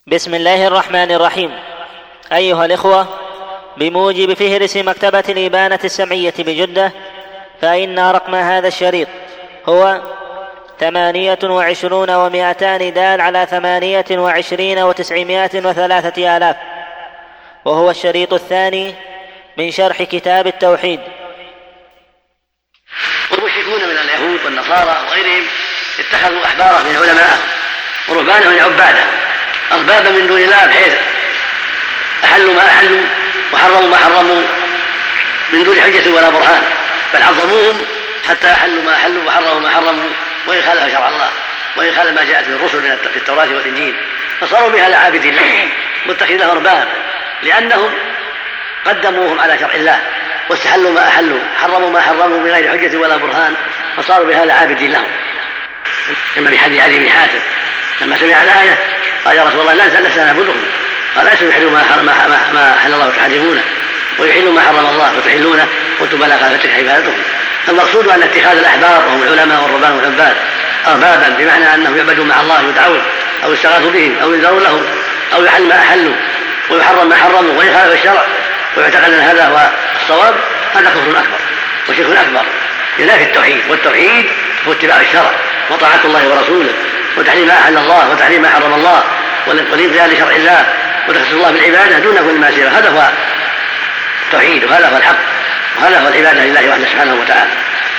بسم الله الرحمن الرحيم. أيها الإخوة، بموجب فهرس مكتبة الإبانة السمعية بجدة، فإن رقم هذا الشريط هو 28 و200 دال على 28 و903 آلاف، وهو الشريط الثاني من شرح كتاب التوحيد. والمشركون من اليهود والنصارى وغيرهم اتخذوا أحبارهم من علماءهم ورهبانهم من عبادهم أربابا من دون الله، بحيث أحلوا ما أحلوا وحرموا ما حرموا من دون حجة ولا برهان، بل عظموهم حتى أحلوا ما أحلوا وحرموا ما حرموا، وإن خالف شرع الله وإن خالف ما جاءت من الرسل في التوراة والإنجيل، فصاروا بها لعابدين لهم متخذين لهم أربابا، لأنهم قدموهم على شرع الله واستحلوا ما أحلوا حرموا ما حرموا من غير حجة ولا برهان، فصاروا بها لعابدين لهم. كما في حديث عدي بن حاتم لما سمع الآية قال: يا رسول الله لسنا نعبدهم، قال: ليسوا يحلوا ما أحل الله تحرمونه، ويحلوا ما حرم الله وتحلونه، قلت بلى، قال: فتلك عبادتهم. فالمقصود أن اتخاذ الأحبار وهم العلماء والرهبان والعباد أربابا، بمعنى أنهم يعبدون مع الله، يدعون أو يستغاثوا بهم أو ينذرون لهم، أو يحل ما أحلوا ويحرم ما حرموا وإن خالف الشرع، ويعتقد أن هذا هو الصواب، هذا كفر أكبر وشرك أكبر ينافي التوحيد. والتوحيد هو اتباع الشرع وطاعة الله ورسوله وتحريم ما أحل الله وتحريم ما حرم الله والانقياد لشرع الله وتخصيص الله بالعبادة دون كل ما سواه. هذا هو التوحيد، وهذا هو الحق، وهذا هو العبادة لله وحده سبحانه وتعالى.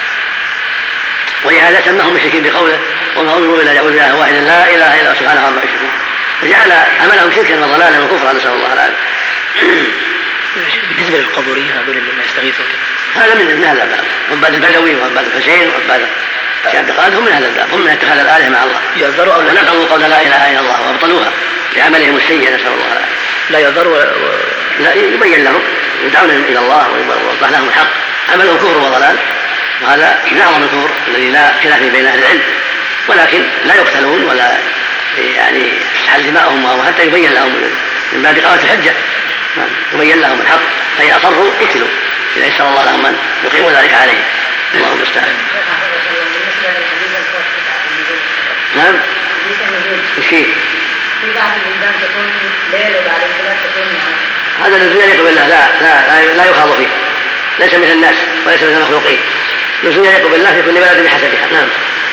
ولهذا سماهم مشركين بقوله: وما أمروا إلا ليعبدوا إلها واحدا لا إله إلا هو سبحانه عما يشركون، فجعل عملهم شركا وضلالا وكفرا، نسأل الله العافية. بالنسبة للقبوريين هذول اللي يستغيثوا هذا من هذا الباب، عباد البدوي وعباد الحسين وعباد عبد القادر هم من هذا الباب، هم من اتخاذ الآلهة مع الله، يعذروا أو نقضوا قول لا إله إلا الله وأبطلوها بعملهم السيء، نسأل الله العافية. لا يعذروا لا يبين لهم، يدعون إلى الله ويوضح لهم الحق، عملهم كفر وضلال، وهذا من أعظم الكفر الذي لا خلاف بين أهل العلم، ولكن لا يقتلون ولا يعني تسحل دماءهم، وحتى يبين لهم من باب إقامة الحجة، يبين لهم الحق، فإن أصروا قتلوا، إذا يسر الله لهم من يقيموا ذلك عليه. اللهم المستعان. نعم. في بعض البلدان تكون ليل وبعض البلاد تكون نهار. هذا الذي يليق بالله لا يخاض فيه، ليس مثل الناس وليس مثل المخلوقين، الذي يليق بالله في كل بلد بحسبها. نعم.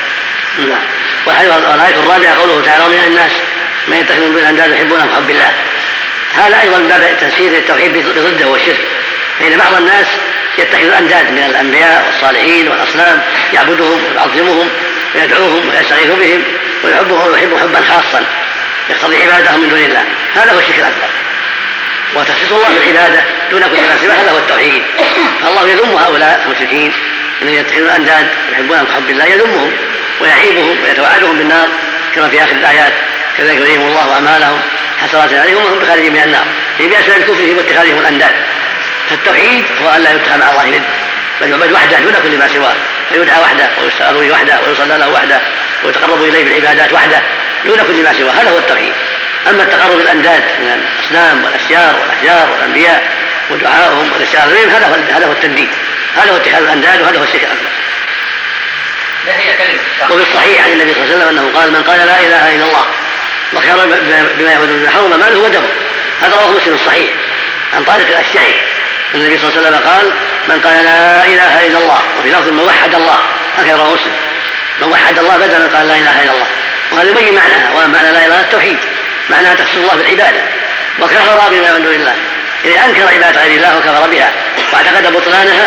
والآية الرابعة قوله تعالى: من الناس من يتخذ من دون الأنداد يحبونهم كحب الله. هذا أيضا من باب تفسير التوحيد بضده والشرك، فإن بعض الناس يتخذ الأنداد من الأنبياء والصالحين والأصنام، يعبدهم ويعظمهم ويدعوهم ويستغيث بهم ويحبهم ويحب حبا خاصا يقتضي عبادهم من دون الله، هذا هو الشرك الأكبر. وتخصيص الله بالعبادة دون كل ما سواه هذا هو التوحيد. فالله يذم هؤلاء المشركين الذين يتخذون الأنداد يحبونهم كحب الله، يذمهم ويعيبهم ويتوعدهم بالنار، كما في آخر الآيات: كذلك يريهم الله أعمالهم حسرات عليهم وهم بخارجين من النار، بأسباب كفرهم واتخاذهم الأنداد. فالتوحيد هو أن لا يتخذ مع الله ند، بل يعبد وحده دون كل ما سواه، فيدعى وحده ويستغاث به وحده ويصلى له وحده ويتقرب إليه بالعبادات وحده دون كل ما سواه، هذا هو التوحيد. أما التقرب بالأنداد من الأصنام والأشجار والأحجار والأنبياء ودعائهم والاستغاثة بهم، هذا هو التنديد، هذا هو اتخاذ الأنداد، وهذا هو الشرك الأكبر. وفي الصحيح عن النبي صلى الله عليه وسلم أنه قال: من قال لا إله إلا الله وكفر بما يعبدون حرم ماله ودمه. هذا رواه مسلم الصحيح عن طارق الأشجعي أن النبي صلى الله عليه وسلم قال: من قال لا إله إلا الله، وفي لفظ من وحد الله، هكذا رواه مسلم، من وحد الله بدل من قال لا إله إلا الله. وهذا يبين معناها، ومعنى لا إله التوحيد، معناها تخصيص الله بالعبادة، وكفر بما من دون الله، إذا أنكر عبادة غير الله وكفر بها واعتقد بطلانها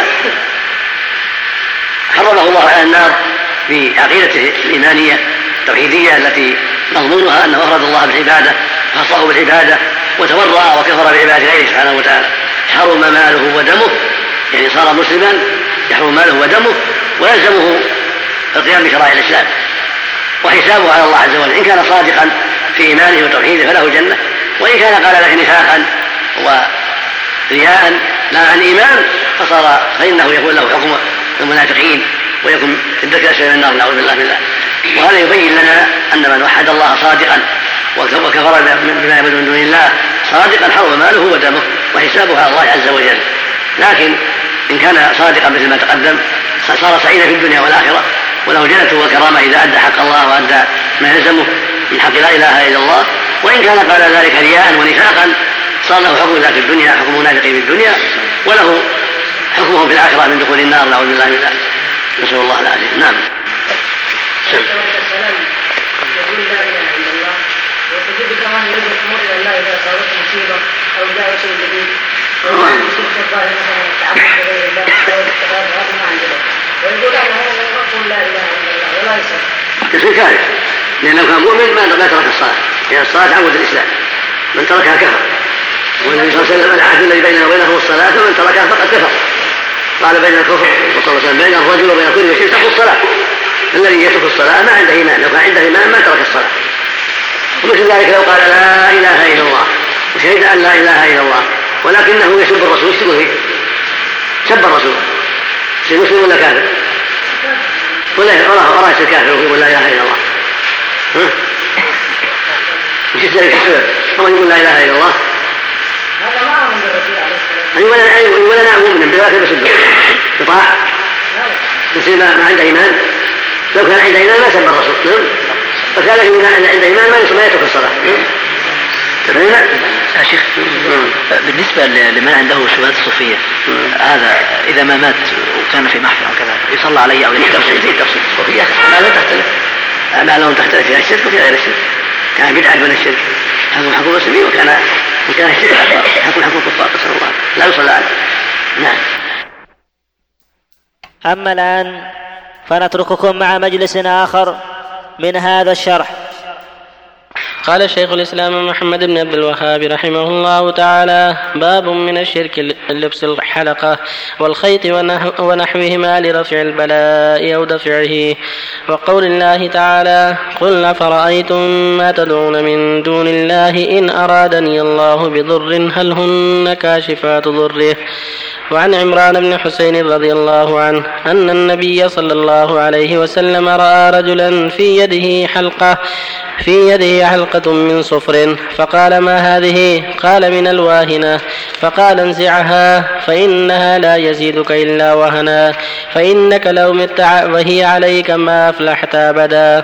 حرمه الله على النار في عقيدته الإيمانية التوحيدية التي مضمونها أنه أفرد الله بالعبادة وخصه بالعبادة وتورع وكفر بعبادة غيره سبحانه وتعالى، حرم ماله ودمه، يعني صار مسلما يحرم ماله ودمه، ويلزمه القيام بشرائع الإسلام وحسابه على الله عز وجل، إن كان صادقا في إيمانه وتوحيده فله جنة، وإن كان قال ذلك نفاقا ورياء لا عن إيمان فإنه يكون له حكم المنافقين ويكون في الدرك الأسفل من النار، نعوذ بالله من ذلك. وهذا يبين لنا أن من وحد الله صادقا وكفر بما يعبد من دون الله صادقا حرم ماله ودمه وحسابه على الله عز وجل. لكن إن كان صادقا مثل ما تقدم صار سعيدا في الدنيا والآخرة، وله جنة وكرامة إذا أدى حق الله وأدى ما يلزمه من حق لا إله إلا الله، وإن كان قال ذلك رياء ونفاقا صار له حكم ذات الدنيا، حكم منافقين في الدنيا، وله حكمه في الآخرة من دخول النار، نعوذ بالله من ذلك، نسأل الله العافية. نعم. يقول لا إله إلا الله وتجد كمان يريد الأمور إلى الله إذا صارت مصيبة أو جاء شيء جديد ويصير الله مثلا التعبد بغير الله أو الاتخاذ هذا ما عنده، ويقول أنه يقول لا إله إلا الله ولا يصير. يصير كافر، لأنه كان مؤمن ما ترك الصلاة، لأن الصلاة عمود الإسلام، من تركها كفر. والنبي صلى الله عليه وسلم العهد الذي بيننا وبينه الصلاة، ومن تركها فقد كفر. قال بين الكفر وصلى الله عليه وسلم بين الرجل وبين كل شيء ترك الصلاة. الذي يترك الصلاة ما عنده إيمان، لو كان عنده إيمان ما ترك الصلاة. ومثل ذلك لو قال لا إله إلا الله وشهد أن لا إله إلا الله ولكنه يسب الرسول، يشتغل فيه، سب الرسول، يصير مسلم ولا كافر؟ ولا يصير كافر ويقول لا إله إلا الله. مش ذلك السبب، ومن يقول لا إله إلا الله هذا ما هو من الرسول عليه السلام. ولا نعم مؤمنا بذلك بسبه يطاع، يصير ما عنده إيمان. لو كان عنده إيمان ما سب الرسول، فكان عنده إيمان ما يترك الصلاة. يا شيخ، بالنسبة لمن عنده شبهات الصوفية، هذا إذا ما مات وكان في محفل وكذا يصلى عليه أو تفصيل الصوفية ما لم تختلف، ما لهم تختلف فيها الشرك وفي غير الشرك. كان بدعة من الشرك حكم حكم المسلمين، وكان الشرك حكم الكفار، نسأل الله لا يصلى عليه. نعم. أما الآن فنترككم مع مجلس آخر من هذا الشرح. قال شيخ الإسلام محمد بن عبد الوهاب رحمه الله تعالى: باب من الشرك لبس الحلقة والخيط ونحوهما لرفع البلاء أو دفعه. وقول الله تعالى: قل أفرأيتم ما تدعون من دون الله إن أرادني الله بضر هل هن كاشفات ضره. وعن عمران بن حسين رضي الله عنه أن النبي صلى الله عليه وسلم رأى رجلا في يده حلقة من صفر، فقال: ما هذه؟ قال: من الواهنة. فقال: انزعها فإنها لا يزيدك إلا وهنا، فإنك لو مت وهي عليك ما أفلحت أبدا.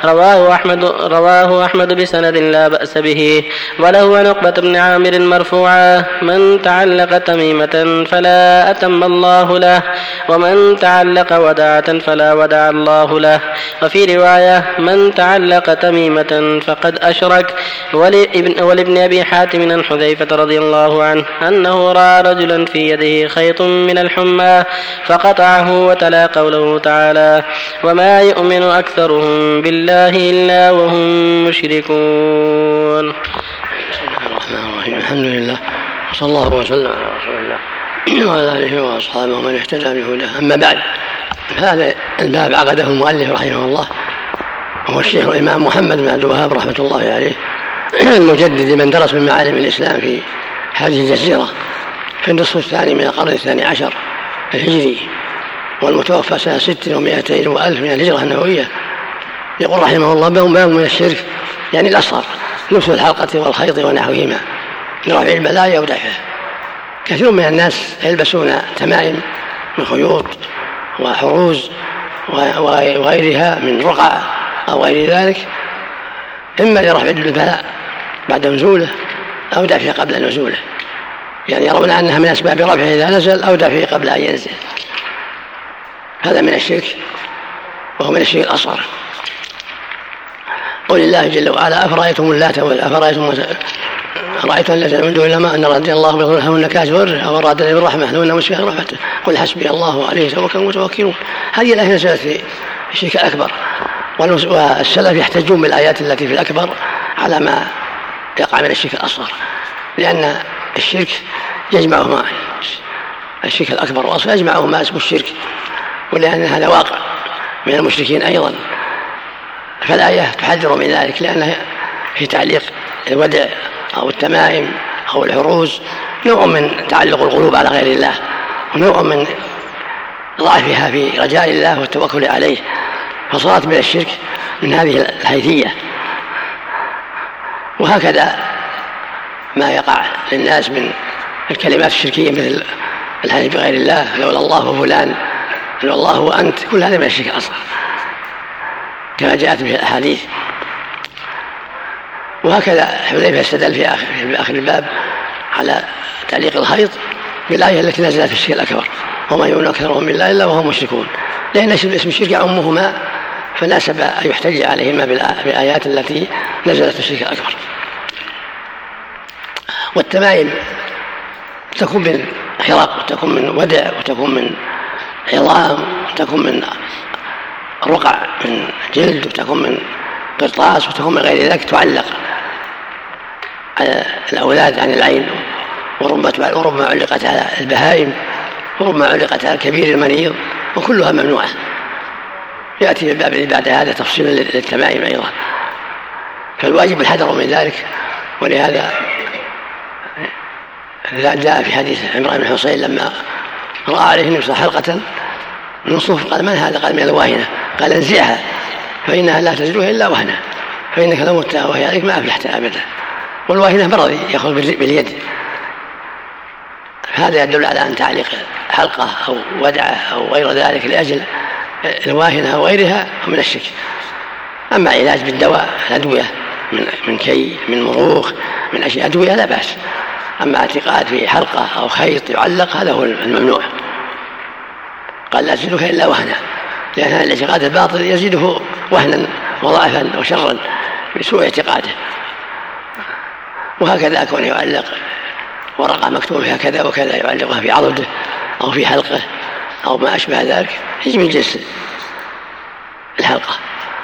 رواه أحمد بسند لا بأس به. وله عن عقبة بن عامر مرفوعا: من تعلق تميمة فلا أتم الله له، ومن تعلق ودعة فلا ودع الله له. وفي رواية: من تعلق تميمة فقد أشرك. ولابن أبي حاتم عن حذيفة رضي الله عنه أنه رأى رجلا في يده خيط من الحمى فقطعه، وتلا قوله تعالى: وما يؤمن أكثرهم بالله إلا وهم مشركون. بسم الله الرحمن الرحيم. الحمد لله وصلى الله وسلم على رسول الله وعلى آله وأصحابه ومن اهتدى بهداه. أما بعد، هذا الباب عقده المؤلف رحمه الله وهو الشيخ الإمام محمد بن عبد الوهاب رحمة الله عليه، المجدد من درس من معالم الإسلام في هذه الجزيرة في النصف الثاني من القرن الثاني عشر الهجري، والمتوفى سنة 600 وألف من الهجرة النبوية. يقول رحمه الله: باب من الشرك يعني الأصغر، لبس الحلقة والخيط ونحوهما لرفع البلاء أو دفعه. كثير من الناس يلبسون تمائم من خيوط وحروز وغيرها من رقع أو غير ذلك، إما لرفع البلاء بعد نزوله أو دفعه قبل نزوله، يعني يرون أنها من أسباب رفعه إذا نزل أو دفعه قبل أن ينزل. هذا من الشرك، وهو من الشرك الأصغر. قول الله جل وعلا: أفرأيتم اللات رأيتم الذين من دون الله أن رضي الله بضر هن كاشف ضره أو أرادني بالرحمة هن مسكين رحمته قل حسبي الله عليه توكل المتوكلون. هذه الآية نزلت في الشرك الأكبر، والسلف يحتجون بالآيات التي في الأكبر على ما يقع من الشرك الأصغر، لأن الشرك يجمعهما، الشرك الأكبر والأصغر يجمعهما اسم الشرك، ولأن هذا واقع من المشركين أيضا. فالآية تحذر من ذلك، لأنها في تعليق الودع أو التمائم أو الحروز نوع من تعلق القلوب على غير الله، ونوع من ضعفها في رجاء الله والتوكل عليه، فصارت من الشرك من هذه الحيثية. وهكذا ما يقع للناس من الكلمات الشركية مثل الحلف بغير الله، لولا الله فلان، لولا الله وأنت، كل هذا من الشرك الأصغر كما جاءت به الأحاديث. وهكذا حذيفة استدل في آخر الباب على تعليق الخيط بالآية التي نزلت في الشرك الأكبر وما يؤمن أكثرهم بالله إلا وهم مشركون، لأن اسم الشرك يعمهما فناسب أن يحتج عليهما بالآيات التي نزلت في الشرك الأكبر. والتمائم تكون من حرق وتكون من ودع وتكون من عظام وتكون من رقع من جلد وتكون من قرطاس وتكون من غير ذلك، تعلق على الأولاد عن العين، وربما علقت على البهائم وربما علقت على الكبير المريض، وكلها ممنوعة. يأتي في الباب بعد هذا تفصيلا للتمائم أيضا، فالواجب الحذر من ذلك. ولهذا جاء في حديث عمران بن حصين لما رأى عليه النبي حلقة من صوف قال: من هذا؟ قال: من الواهنة. قال: انزعها فإنها لا تزلها إلا وهنة، فإنك لو متها وهي عليك ما أفلحت أبدا. والواهنة مرض يأخذ باليد، هذا يدل على أن تعليق حلقة أو ودعة أو غير ذلك لأجل الواهنة أو غيرها من الشرك. أما علاج بالدواء الأدوية من كي من مروخ من أشياء أدوية لا بأس. أما اعتقاد في حلقة أو خيط يعلق هذا هو الممنوع. قال: لا تزيدك إلا وهنا، لأن الاعتقاد الباطل يزيده وهنا وضعفا وشرا بسوء اعتقاده. وهكذا كون يعلق ورقة مكتوب فيها كذا وكذا يعلقها في عضده أو في حلقه أو ما أشبه ذلك، يجب من جنس الحلقة،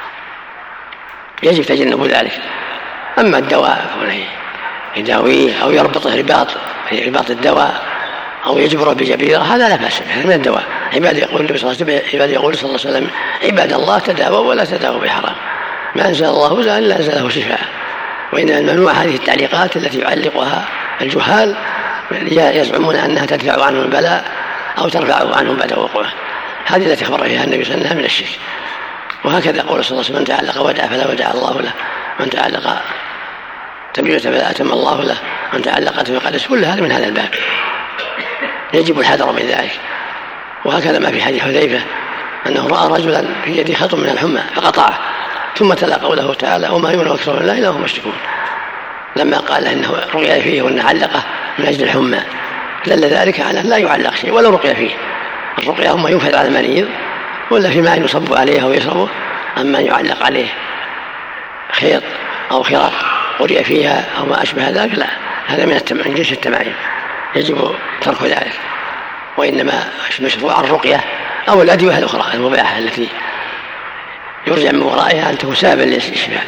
يجب تجنب ذلك. أما الدواء يداويه أو يربطه رباط الدواء أو يجبره بجبيرة هذا لا بأس به، من الدواء. عباد يقول صلى الله عليه وسلم: عباد الله تداووا ولا تداووا بحرام، ما أنزل الله داء إلا أنزله شفاء. وإنما الممنوع هذه التعليقات التي يعلقها الجهال يزعمون أنها تدفع عنهم البلاء أو ترفعه عنهم بعد وقوعه، هذه التي أخبر فيها النبي صلى الله عليه وسلم من الشرك. وهكذا قول صلى الله عليه وسلم: من تعلق ودع فلا ودع الله له، من تعلق تميمة فلا أتم الله له، من تعلق فقد كل هذا من هذا الباب، يجب الحذر من ذلك. وهكذا ما في حديث حذيفة أنه رأى رجلا في يده خط من الحمى فقطعه، ثم تلا قوله تعالى: وما يؤمن أكثرهم بالله إلا هم مشركون، لما قال إنه رقي فيه وأن علقه من أجل الحمى، دل ذلك على لا يعلق شيء ولو رقي فيه. الرقية هم ينفذ على المريض ولا في ماء يصب عليه أو يشربه، أما يعلق عليه خيط أو خرق قرئ فيها أو ما أشبه ذلك لا، هذا من جنس التمائم، يجب ترك ذلك. وإنما مشروع الرقية أو الأدوية الأخرى المباحة التي يرجع من ورائها أن تكون سببا للشفاء،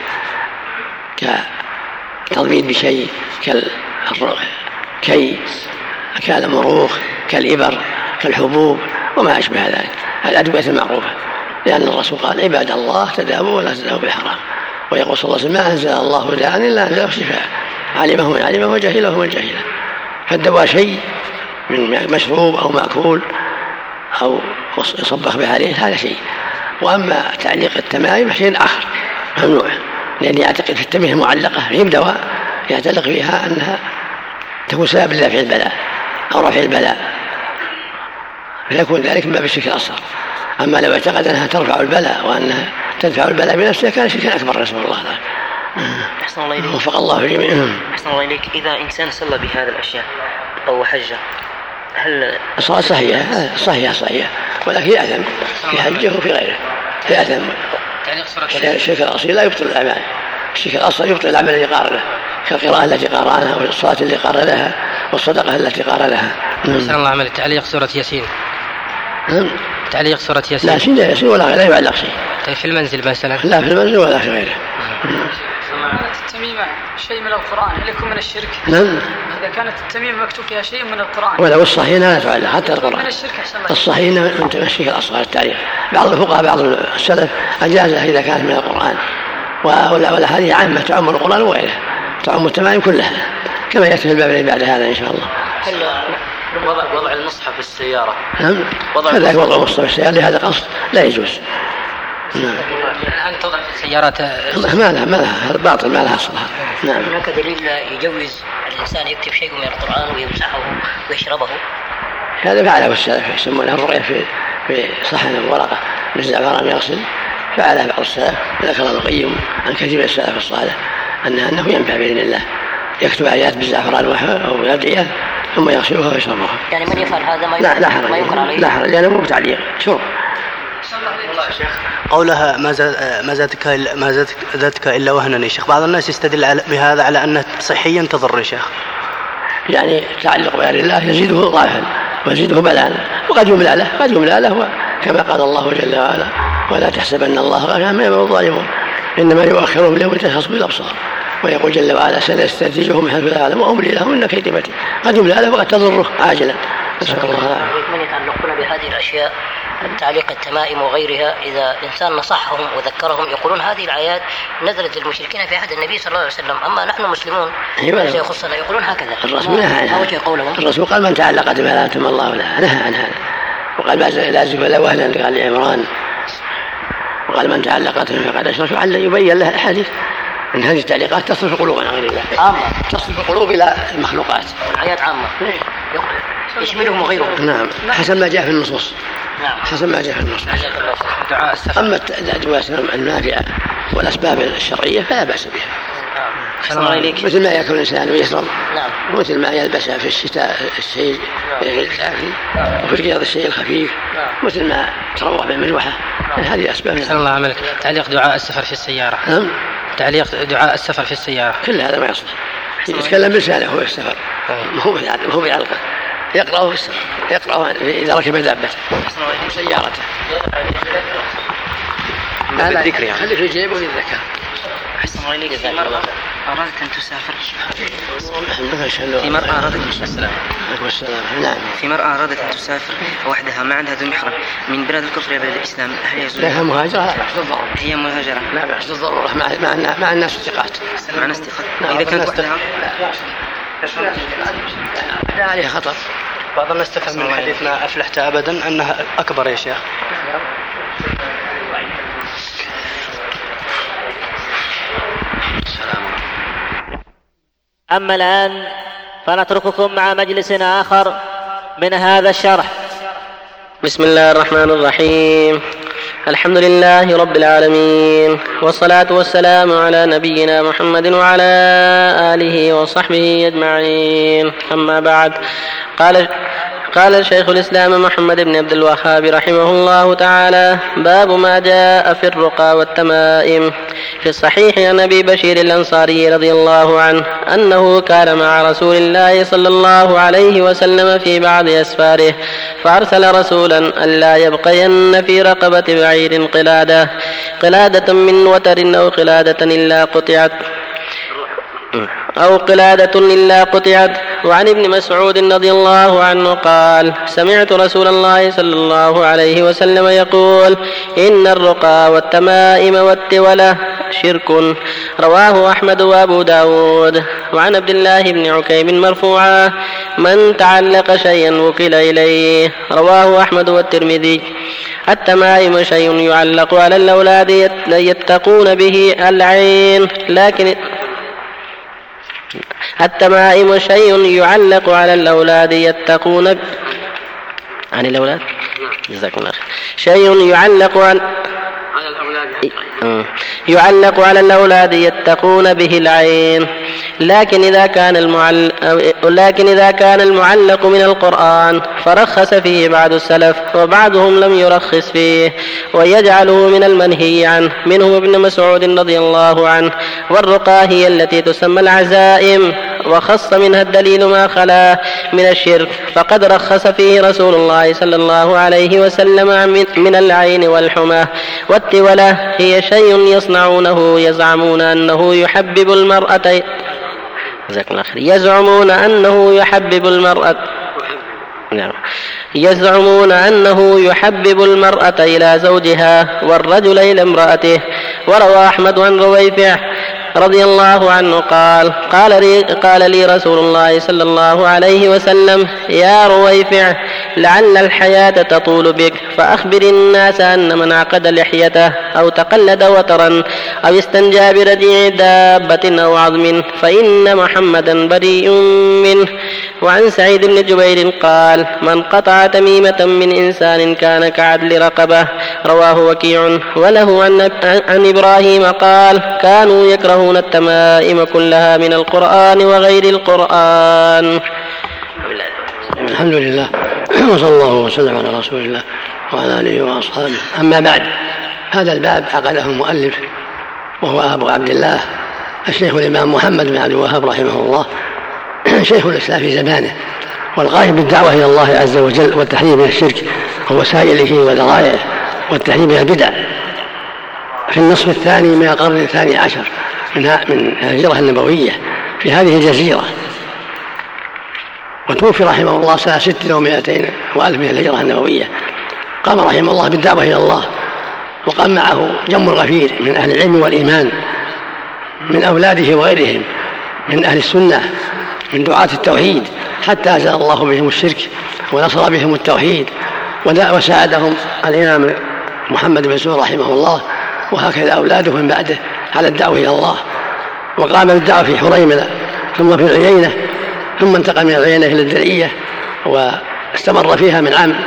كتضميد بشيء كالمروخ كالإبر كالحبوب وما أشبه ذلك، الأدوية المعروفة، لأن الرسول قال: عباد الله تداووا ولا تداووا بالحرام. ويقول صلى الله عليه وسلم: ما أنزل الله داء إلا أنزله شفاء، علمه من علمه وجهله من جهله. فالدواء شيء من مشروب أو مأكول أو يصبخ به عليه هذا شيء، وأما تعليق التمائم شيء آخر ممنوع، لأن يعتقد في التمائم المعلقة هي دواء يعتقد فيها أنها تكون سبب لدفع البلاء أو رفع البلاء، فيكون ذلك من باب الشرك الأصغر. أما لو اعتقد أنها ترفع البلاء وأنها تدفع البلاء بنفسها كان شركا أكبر، نسأل الله العافية. أحسن الله إليك. وفق الله جميعا. أحسن الله إليك. إذا إنسان صلى بهذه الأشياء أو حجة هل الصلاة صحيحة ولكن يأثم في حجه وفي غيره، يأثم. الشرك الأصلي لا يبطل الأعمال، الشرك الأصلي يبطل الأعمال التي قار له، كالقراءة التي قارنها والصلاة التي قار لها والصدقة التي قار لها. أحسن الله عمل تعليق سورة ياسين. تعليق سورة ياسين. لا شيء لا ياسين ولا لا يعلق شيء. طيب في المنزل مثلا؟ لا في المنزل ولا في غيره. كانت التميمة شيء من القرآن هل يكون من الشرك؟ نعم. إذا كانت التميمة مكتوب فيها شيء من القرآن ولو الصحيح لا تعلق حتى القرآن. من الشرك أحسن الله. الصحيح من تمشيك الأصغر التاريخ، بعض الفقهاء بعض السلف أجازها إذا كانت من القرآن، ولا هذه عامة تعم القرآن وغيره، تعم التمائم كلها كما يأتي في الباب بعد هذا إن شاء الله. وضع المصحف في السيارة. نعم. كذلك وضع المصحف في السيارة لهذا قصد لا يجوز. نعم. الآن توضع في السيارات ما لها باطل، ما لها صلاة. نعم. هناك دليل يجوز الإنسان يكتب شيء من القرآن ويمسحه ويشربه؟ هذا فعله السلف، يسمونه الرقية في صحن الورقة من الزعفران يغسل، فعله بعض السلف، ذكر ابن القيم عن كثير من السلف الصالح أنه ينفع بإذن الله، يكتب آيات بالزعفران أو يدعيها ثم يغسلها ويشربها. يعني من يفعل هذا ما ينكر عليه، لا حرج، لأنه مو بتعليق شرب. قولها ما زادتك إلا وهنا يا شيخ، بعض الناس يستدل بهذا على أنه صحيا تضر يا شيخ. يعني تعلق بغير الله يزيده ضعفا ويزيده بلاء، وقد يملى له كما قال الله جل وعلا: ولا تحسبن الله غافلا عما يعمل الظالمون إنما يؤخرهم ليوم تشخص فيه الأبصار. ويقول جل وعلا: سنستدرجهم من حيث لا يعلمون وأملي لهم إن كيدي متين. قد يملى له وقد تضره عاجلا. نسأل الله العافية. من يتعلقون بهذه الأشياء تعليق التمائم وغيرها، إذا إنسان نصحهم وذكرهم يقولون هذه الآيات نزلت للمشركين في عهد النبي صلى الله عليه وسلم، أما نحن مسلمون ليس يخصنا، يقولون هكذا. الرسول قال: من تعلق بما لا أتم الله له، نهى عن هذا. وقال: ما لازم ولا وهنا، قال لعمران. وقال: من تعلق بما فقد أشرك. وعلى يبين له الحديث أن هذه التعليقات تصرف قلوب عن غير الله، تصرف القلوب إلى المخلوقات. الآيات عامة يشملهم وغيرهم. نعم، حسب ما جاء في النصوص. حسب ما جاء في النصوص. أما الأدوية النافعة والأسباب الشرعية فلا بأس بها، مثل ما يأكل الإنسان ويشرب، مثل ما يلبس في الشتاء الشيء الدافئ، وفي الرياض الشيء الخفيف، مثل ما تروح بالمروحة. هذه أسباب. أحسن الله عملك. تعليق دعاء السفر في السيارة. تعليق دعاء السفر في السيارة، كل هذا ما يصلح. يتكلم بلسانه هو السفر، هو بعلقه، يقرأه في السفر، يقرأه إذا ركب دابته سيارته. بالذكر يعني. خلي في جيبه للذكر. أحسن الله إليك. في مرة أرادت أن تسافر، في مرة أرادت أن تسافر وحدها ما عندها ذو محرم من بلاد الكفر إلى بلاد الإسلام، هل يجوز؟ لها مهاجرة؟ لا بأس بالضرورة. هي مهاجرة؟ لا بأس بالضرورة، مع الناس استقات. مع الناس استقات. إذا كانت وحدها لا عليها خطر. بعض الناس تفهم من الحديث ما أفلحت أبدا أنها أكبر يا شيخ. أما الآن فنترككم مع مجلس آخر من هذا الشرح. بسم الله الرحمن الرحيم. الحمد لله رب العالمين، والصلاة والسلام على نبينا محمد وعلى آله وصحبه أجمعين. أما بعد، قال شيخ الإسلام محمد بن عبد الوهاب رحمه الله تعالى: باب ما جاء في الرقى والتمائم. في الصحيح عن أبي بشير الأنصاري رضي الله عنه أنه كان مع رسول الله صلى الله عليه وسلم في بعض أسفاره، فأرسل رسولا ألا يبقين في رقبة بعير قلادة من وتر أو قلادة إلا قطعت. وعن ابن مسعود رضي الله عنه قال: سمعت رسول الله صلى الله عليه وسلم يقول: إن الرقى والتمائم والتولة شرك. رواه أحمد وأبو داود. وعن عبد الله بن عكيم مرفوعا: من تعلق شيئا وكل إليه. رواه أحمد والترمذي. التمائم شيء يعلق على الأولاد يتقون به العين، لكن التمائم شيء يعلق على الأولاد يتقون عن الأولاد. جزاكم الله خير. شيء يعلق على الأولاد يتقون به العين، لكن إذا كان المعلق من القرآن فرخص فيه بعض السلف، وبعضهم لم يرخص فيه ويجعله من المنهي عنه، منه ابن مسعود رضي الله عنه. والرقى هي التي تسمى العزائم، وخص منها الدليل ما خلا من الشرك، فقد رخص فيه رسول الله صلى الله عليه وسلم من العين والحمى. والتولة هي شيء يصنعونه يزعمون أنه يحبب المرأة يزعمون أنه يحبب المرأة إلى زوجها والرجل إلى امرأته. وروى أحمد عن رويفع رضي الله عنه قال لي رسول الله صلى الله عليه وسلم: يا رويفع، لعل الحياة تطول بك، فأخبر الناس أن من عقد لحيته أو تقلد وترا أو استنجى برجيع دابة أو عظم فإن محمدا بريء منه. وعن سعيد بن جبير قال: من قطع تميمة من إنسان كان كعدل رقبة. رواه وكيع. وله عن إبراهيم قال: كانوا يكرهون التمائم كلها من القرآن وغير القرآن. الحمد لله، وصلى الله وسلم على رسول الله وعلى آله وأصحابه. أما بعد، هذا الباب عقده المؤلف وهو أبو عبد الله الشيخ الإمام محمد بن عبد الوهاب رحمه الله، شيخ الإسلام في زمانه، والقائم بالدعوة إلى الله عز وجل والتحذير من الشرك ووسائله وذرائعه والتحذير من البدع في النصف الثاني من القرن الثاني عشر من الهجرة النبوية في هذه الجزيرة، وتوفي رحمه الله سنة 600 وألف من الهجرة النبوية. قام رحمه الله بالدعوة إلى الله، وقام معه جم غفير من أهل العلم والإيمان من أولاده وغيرهم من أهل السنة من دعاة التوحيد، حتى أزال الله بهم الشرك ونصر بهم التوحيد، وساعدهم الإمام محمد بن سعود رحمه الله، وهكذا أولاده من بعده على الدعوة إلى الله. وقام بالدعوة في حريملة ثم في العيينة، ثم انتقل من العيينة إلى الدرعية، واستمر فيها من عام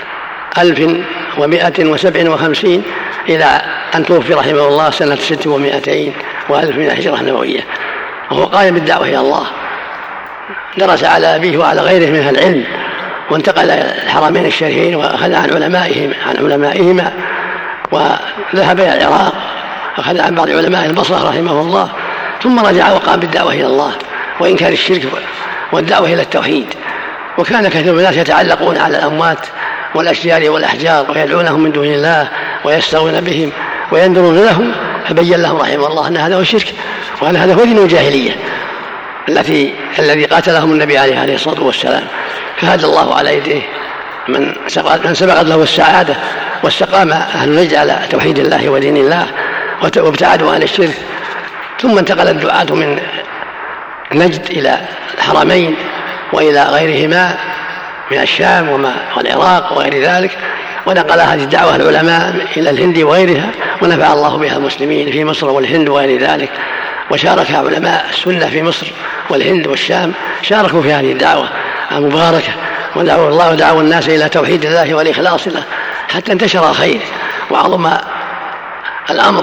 1157 إلى أن توفي رحمه الله سنة 600 وألف من الهجرة النبوية، وهو قائم بالدعوة إلى الله. درس على أبيه وعلى غيره من العلم، وانتقل إلى الحرمين الشريفين وأخذ عن علمائهما، وذهب إلى العراق أخذ عن بعض علماء البصرة رحمه الله، ثم رجع وقام بالدعوة إلى الله وإنكار الشرك والدعوة إلى التوحيد. وكان كثير من الناس يتعلقون على الأموات والأشجار والأحجار ويدعونهم من دون الله ويستغون بهم وينذرون لهم، فبين لهم رحمه الله أن هذا هو الشرك، وأن هذا هو دين الجاهلية الذي قاتلهم النبي عليه الصلاة والسلام. فهدى الله على يديه من سبقت له السعادة، واستقام أهل نجد على توحيد الله ودين الله وابتعدوا عن الشرك. ثم انتقل الدعاة من نجد إلى الحرمين وإلى غيرهما من الشام والعراق وغير ذلك، ونقل هذه الدعوة العلماء إلى الهند وغيرها، ونفع الله بها المسلمين في مصر والهند وغير ذلك. وشارك علماء السنة في مصر والهند والشام، شاركوا في هذه الدعوة المباركة، ودعوا الله ودعوا الناس إلى توحيد الله والإخلاص له، حتى انتشر الخير وعظم الأمر،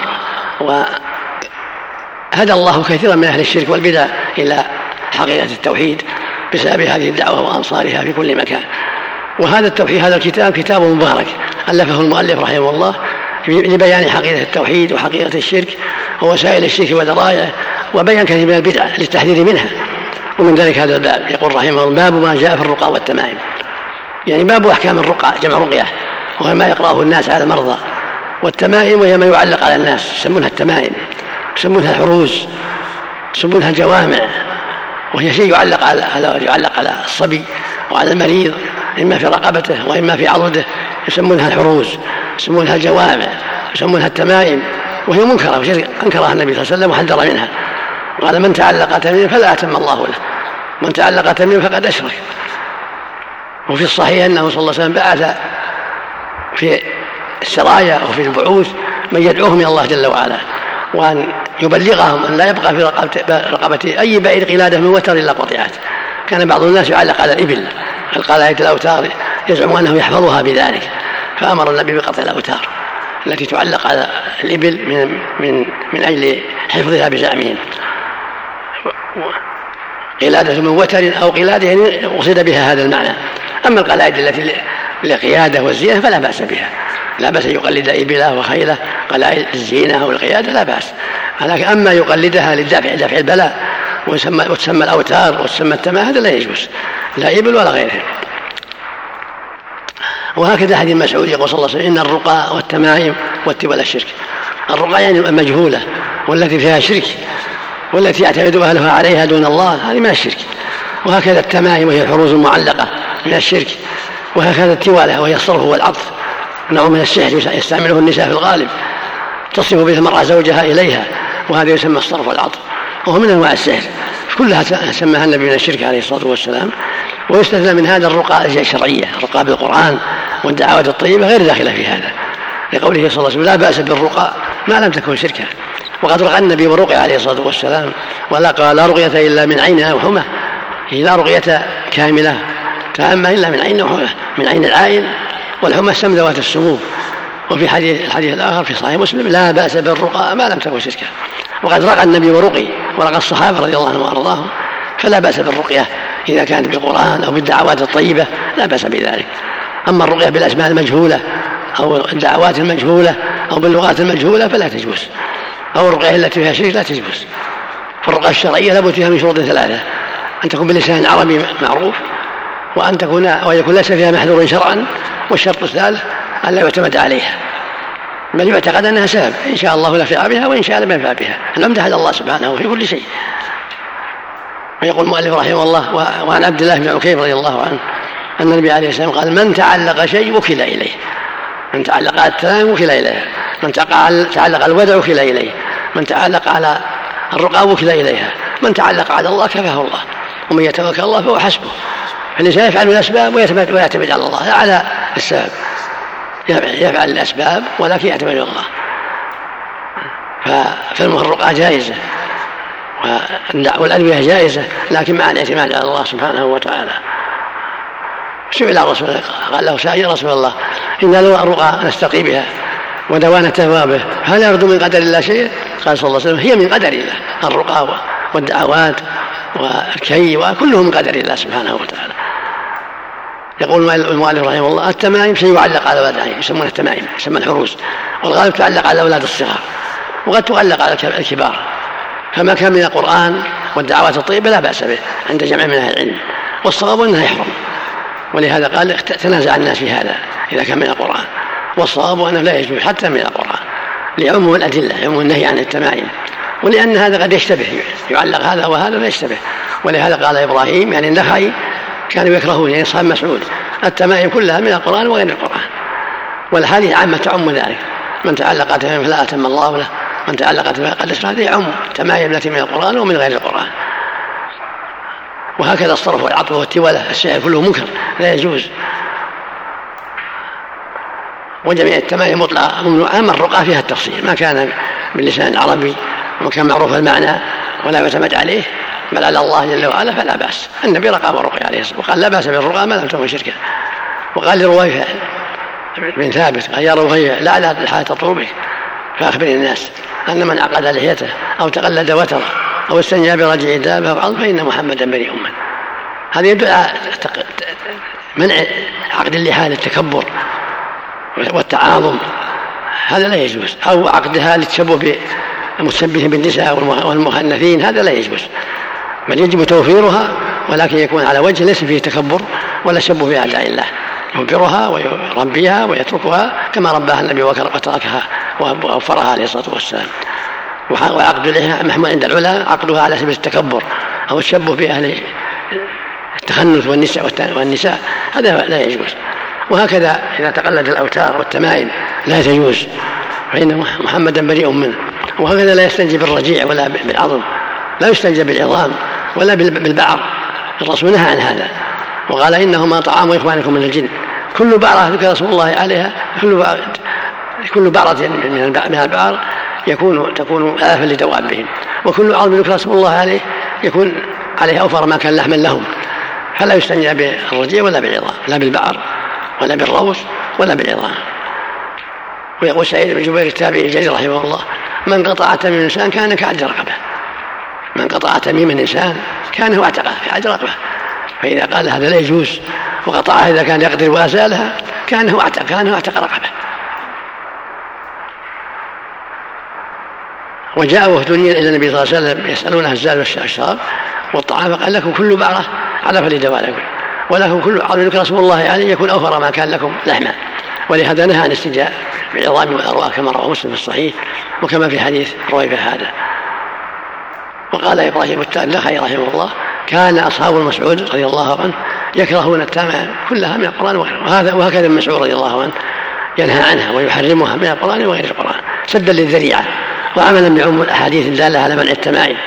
وهدى الله كثيرا من أهل الشرك والبدع إلى حقيقة التوحيد بسبب هذه الدعوة وأنصارها في كل مكان. وهذا التوحيد، هذا الكتاب كتاب مبارك ألفه المؤلف رحمه الله لبيان حقيقة التوحيد وحقيقة الشرك ووسائل الشرك وذرائعه، وبيان كثير من البدع للتحذير منها. ومن ذلك هذا الباب، يقول رحمه الله: باب ما جاء في الرقى والتمائم، يعني باب أحكام الرقى، جمع رقية، وهو ما يقرأه الناس على المرضى. والتمائم وهي ما يعلق على الناس، يسمونها التمائم، يسمونها الحروز، يسمونها الجوامع، وهي شيء يعلق على الصبي وعلى المريض، إما في رقبته وإما في عضده، يسمونها الحروز، يسمونها الجوامع، يسمونها التمائم، وهي منكرة وشرك أنكرها النبي صلى الله عليه وسلم وحذر منها، قال: من تعلق تميما فلا أتم الله له، من تعلق تميما فقد أشرك. وفي الصحيح أنه صلى الله عليه وسلم بعث في السرايا وفي البعوث من يدعوهم إلى الله جل وعلا، وأن يبلغهم أن لا يبقى في رقبته أي بعير قلادة من وتر إلا قطعت. كان بعض الناس يعلق على الإبل القلائد الأوتار، يزعم أنه يحفظها بذلك، فأمر النبي بقطع الأوتار التي تعلق على الإبل من أجل حفظها بزعمهم. قلادة من وتر أو قلادة قصد بها هذا المعنى. أما القلائد التي للقيادة والزينة فلا بأس بها، لا بأس يقلد إبله وخيله قلائد الزينة أو القيادة، لا بأس. أما يقلدها لدفع البلاء وتسمى الأوتار وتسمى التمائم، هذا لا يجوز، لا إبل ولا غيره. وهكذا حديث مسعود يقول صلى الله عليه وسلم: إن الرقى والتمائم والتبل الشرك. الرقى يعني المجهولة والتي فيها شرك والتي يعتمد أهلها عليها دون الله، هذه من الشرك. وهكذا التمائم وهي الحروز المعلقة من الشرك. وهكذا التوالة وهي الصرف والعطف، نوع من السحر يستعمله النساء في الغالب، تصرف به المرأة زوجها إليها، وهذا يسمى الصرف والعطف، وهو من أنواع السحر كلها سماها النبي من الشرك عليه الصلاة والسلام. ويستثنى من هذا الرقى الأشياء الشرعية، الرقى بالقرآن والدعوات الطيبة غير داخلة في هذا، لقوله صلى الله عليه وسلم لا بأس بالرقى ما لم تكن شركا. وقد رقى النبي ورقي عليه الصلاة والسلام، ولا قال لا رقية إلا من عين أو حمى، لا رقية كاملة تامة إلا من عين أو حمى، من عين العائن، والحمى السم ذوات السموم. وفي الحديث الآخر في صحيح مسلم لا بأس بالرقى ما لم تكن شركا. وقد رقى النبي ورقي ورقى الصحابة رضي الله عنهم وأرضاهم، فلا بأس بالرقية إذا كانت بالقرآن أو بالدعوات الطيبة لا بأس بذلك. أما الرقية بالأسماء المجهولة أو الدعوات المجهولة أو باللغات المجهولة فلا تجوز، أو الرقية التي فيها شرك لا تجوز. فالرقية الشرعية لابد فيها من شروط ثلاثة: أن تكون بلسان عربي معروف، ويكون ليس فيها محذور شرعا، والشرط الثالث أن لا يعتمد عليها، بل يعتقد أنها سبب إن شاء الله نفع بها وإن شاء لم ينفع بها. الحمد لله الله سبحانه في كل شيء. ويقول المؤلف رحمه الله: وعن عبد الله بن عكيم رضي الله عنه أن النبي عليه السلام قال: من تعلق شيء وكل إليه، من تعلق على التمام وكل إليه، من تعلق الودع وكل إليه، من تعلق على الرقى وكل إليها، من تعلق على الله كفاه الله، ومن يتوكل الله فهو حسبه. فالإنسان يفعل الأسباب ويعتمد على الله، لا على السبب، يفعل الأسباب ولكن يعتمد على الله. فالرقى جائزة والأدوية جائزة، لكن مع الاعتماد على الله سبحانه وتعالى. سئل الرسول قال له سائل: يا رسول الله إن لو الرقى نستقي بها ودوان التثوابه هل يرد من قدر الله شيء؟ قال صلى الله عليه وسلم: هي من قدر الله، الرقى والدعوات والكي وكله من قدر الله سبحانه وتعالى. يقول المؤلف رحمه الله: التمائم شيء يعلق على أولاد يسمونها التمائم، يسمى الحروز، والغالب تعلق على أولاد الصغار، وقد تعلق على الكبار. فما كان من القرآن والدعوات الطيبة لا بأس به عند جمع من أهل العلم، والصواب أنها يحرم، ولهذا قال تنازع الناس في هذا إذا كان من القرآن، والصواب أنه لا يجوز حتى من القرآن لعموم الأدلة، عموم النهي عن التمائم، ولأن هذا قد يشتبه، يعلق هذا وهذا لا يشتبه. ولهذا قال إبراهيم يعني النخعي كانوا يكرهون، يعني أصحاب مسعود، التمائم كلها من القرآن وغير القرآن، والحديث عامة تعم ذلك: من تعلق تمائم فلا أتم الله له، من تعلق تمائم قد أشرك. هذه عم تمائم التي من القرآن ومن غير القرآن. وهكذا الصرف والعطف والتولة، الشعر كله منكر لا يجوز. وجميع التمائم مطلقة ممنوعة، أما الرقى فيها التفصيل، ما كان باللسان العربي وما كان معروف المعنى ولا يعتمد عليه بل على الله جل وعلا فلا بأس. النبي رقى ورقي عليه الصلاة وقال: لا بأس بالرقى ما لم تكن شركا. وقال لرويفع بن ثابت: قال: يا رويفع لعل الحالة تطلب بك فأخبر الناس أن من عقد لحيته أو تقلد وتره أو استنجى برجع دابه أو عظم فإن محمدا بريء منه. هذا يدل على منع عقد اللحى للتكبر والتعاظم، هذا لا يجوز، أو عقدها للتشبه بالمشبه بالنساء والمخنثين، هذا لا يجوز، بل يجب توفيرها، ولكن يكون على وجه ليس فيه تكبر ولا تشبه بأعداء الله، يوفرها ويربيها ويتركها كما رباها النبي وتركها ووفرها عليه الصلاة والسلام. وعقد لها محمول عند العلماء عقدها على سبيل التكبر أو التشبه بأهل التخنث والنساء، هذا لا يجوز. وهكذا إذا تقلد الأوتار والتمائم لا تجوز، فإن محمدا بريء منه. وهكذا لا يستنجي بالرجيع ولا بالعظم، لا يستنجي بالعظام ولا بالبعر، الرسول نهى عن هذا وقال: إنهما طعام إخوانكم من الجن، كل بعرة ذكر رسول الله عليها، كل بعرة من البعر تكون آفة لدوابهم، وكل عظم ذكر رسول الله عليه يكون عليه أوفر ما كان لحما لهم، فلا يستنجى بالرجيع ولا بالعظام، لا بالبعر ولا بالروس ولا بالعظام. ويقول سعيد بن جبير التابعي الجليل رحمه الله: من قطع تميم الإنسان كان كعد رقبه، من قطع تميم الإنسان كان هو اعتقه كعد رقبه. فإذا قال هذا لا يجوز وقطعها إذا كان يقدر وأزالها كان هو اعتق رقبه. وجاء وفدنيا إلى النبي صلى الله عليه وسلم يسألونه الزاد والشراب والطعام، فقال: لكم كل بعرة على فلدوالكم، ولكم كل عظم ذكر رسول الله عليه يكون أوفر ما كان لكم لحما. ولهذا نهى عن الاستنجاء بالعظام والأرواح كما رواه مسلم في الصحيح وكما في حديث رويفع هذا. وقال إبراهيم النخعي رحمه الله: كان أصحاب المسعود رضي الله عنه يكرهون التمائم كلها من القرآن وغيره، وهكذا المسعود رضي الله عنه ينهى عنها ويحرمها من القرآن وغير القرآن سدا للذريعة وعملا بعموم الأحاديث الدالة على منع التمائم.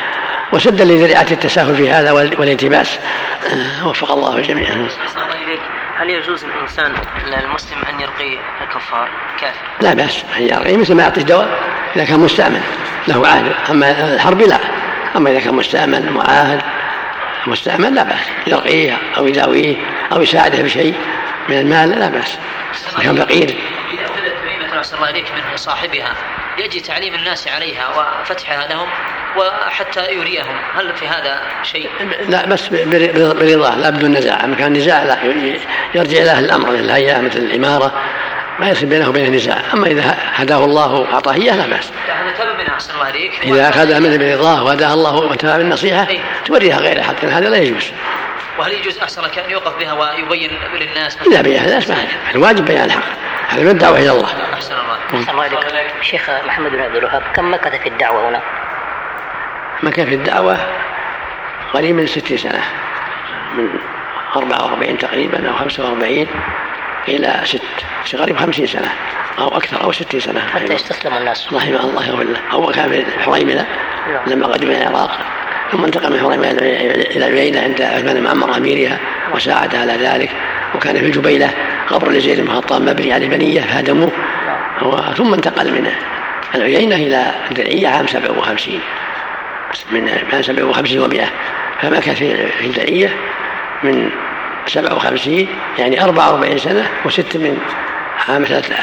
وسدا لذريعة التساهل في هذا والالتباس. وفق الله الجميع. هل يجوز الإنسان المسلم أن يرقي الكفار كافر؟ لا بأس يرقي مثل ما يعطي دواء إذا كان مستعمل له عهد. أما الحرب لا، أما إذا كان مستعمل معاهد مستعمل لا بأس يرقيه أو يداويه أو يساعده بشيء من المال لا بأس. كان فقير إذا ابتدت تميمة نسأل الله عليك من صاحبها يجي تعليم الناس عليها وفتحها لهم وحتى يريهم، هل في هذا شيء؟ لا بس برضاه لا بدون نزاع. أما كان نزاع لا يرجع إلى الأمر مثل الهيئة مثل الإمارة ما يصير بينه وبين النزاع. أما إذا هداه الله وأعطاه إياه لا بأس. إذا أخذ منه برضاه وهداه الله وتبع بالنصيحة توريها غيره حتى هذا لا يجوز. وهل يجوز أحسن لك أن يوقف بها ويبين للناس؟ إذا بيان الناس ما الواجب بيان الحق، هذا من الدعوة إلى الله. أحسن الله عليك. الشيخ محمد بن عبد الوهاب كم مكث في الدعوة هنا؟ مكث في الدعوة قريب من 60 سنة، من 44 تقريبا أو 45 إلى 6 قريب 50 سنة أو أكثر أو 60 سنة حتى يستسلم الناس رحمه الله يغفر له. هو كان في حريملة لما قدم إلى العراق، ثم انتقل من حريملة إلى عيينة عند عثمان بن عمر أميرها وساعد على ذلك. وكان في الجبيلة قبر لزيد بن الخطاب مبني على بنية فهدموه، ثم انتقل من العيينة إلى الدرعية عام 57 من 57 و100، فمكث في الدرعية من 57 يعني 44 سنة و6 من عام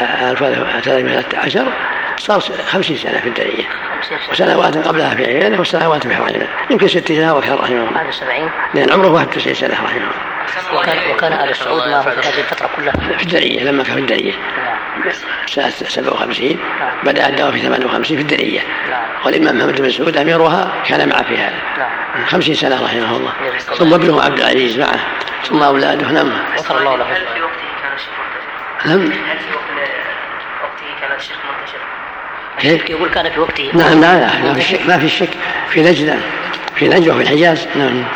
1313 صار 50 سنة في الدرعية، وسنوات قبلها في عيينة وسنوات في حريملة يمكن 60 سنة وكان رحمه الله. هذا 70 لأن عمره 91 سنة رحمه الله. وكان آل السعود ما في هذه الفترة كلها في الدرعية لما كان في الدرعية سنة 57 بدأ الدعوة في 58 في الدرعية، والإمام محمد بن سعود أميرها كان معه في هذا 50 سنة رحمه الله، ثم ابنه عبد العزيز معه ثم أولاده. نعم غفر الله له. هل في وقته كان الشرك منتشر؟ نعم. هل في وقته كان الشرك منتشر؟ الشرك يقول كان في وقته. نعم ما في الشك في نجد في نجد وفي الحجاز. نعم.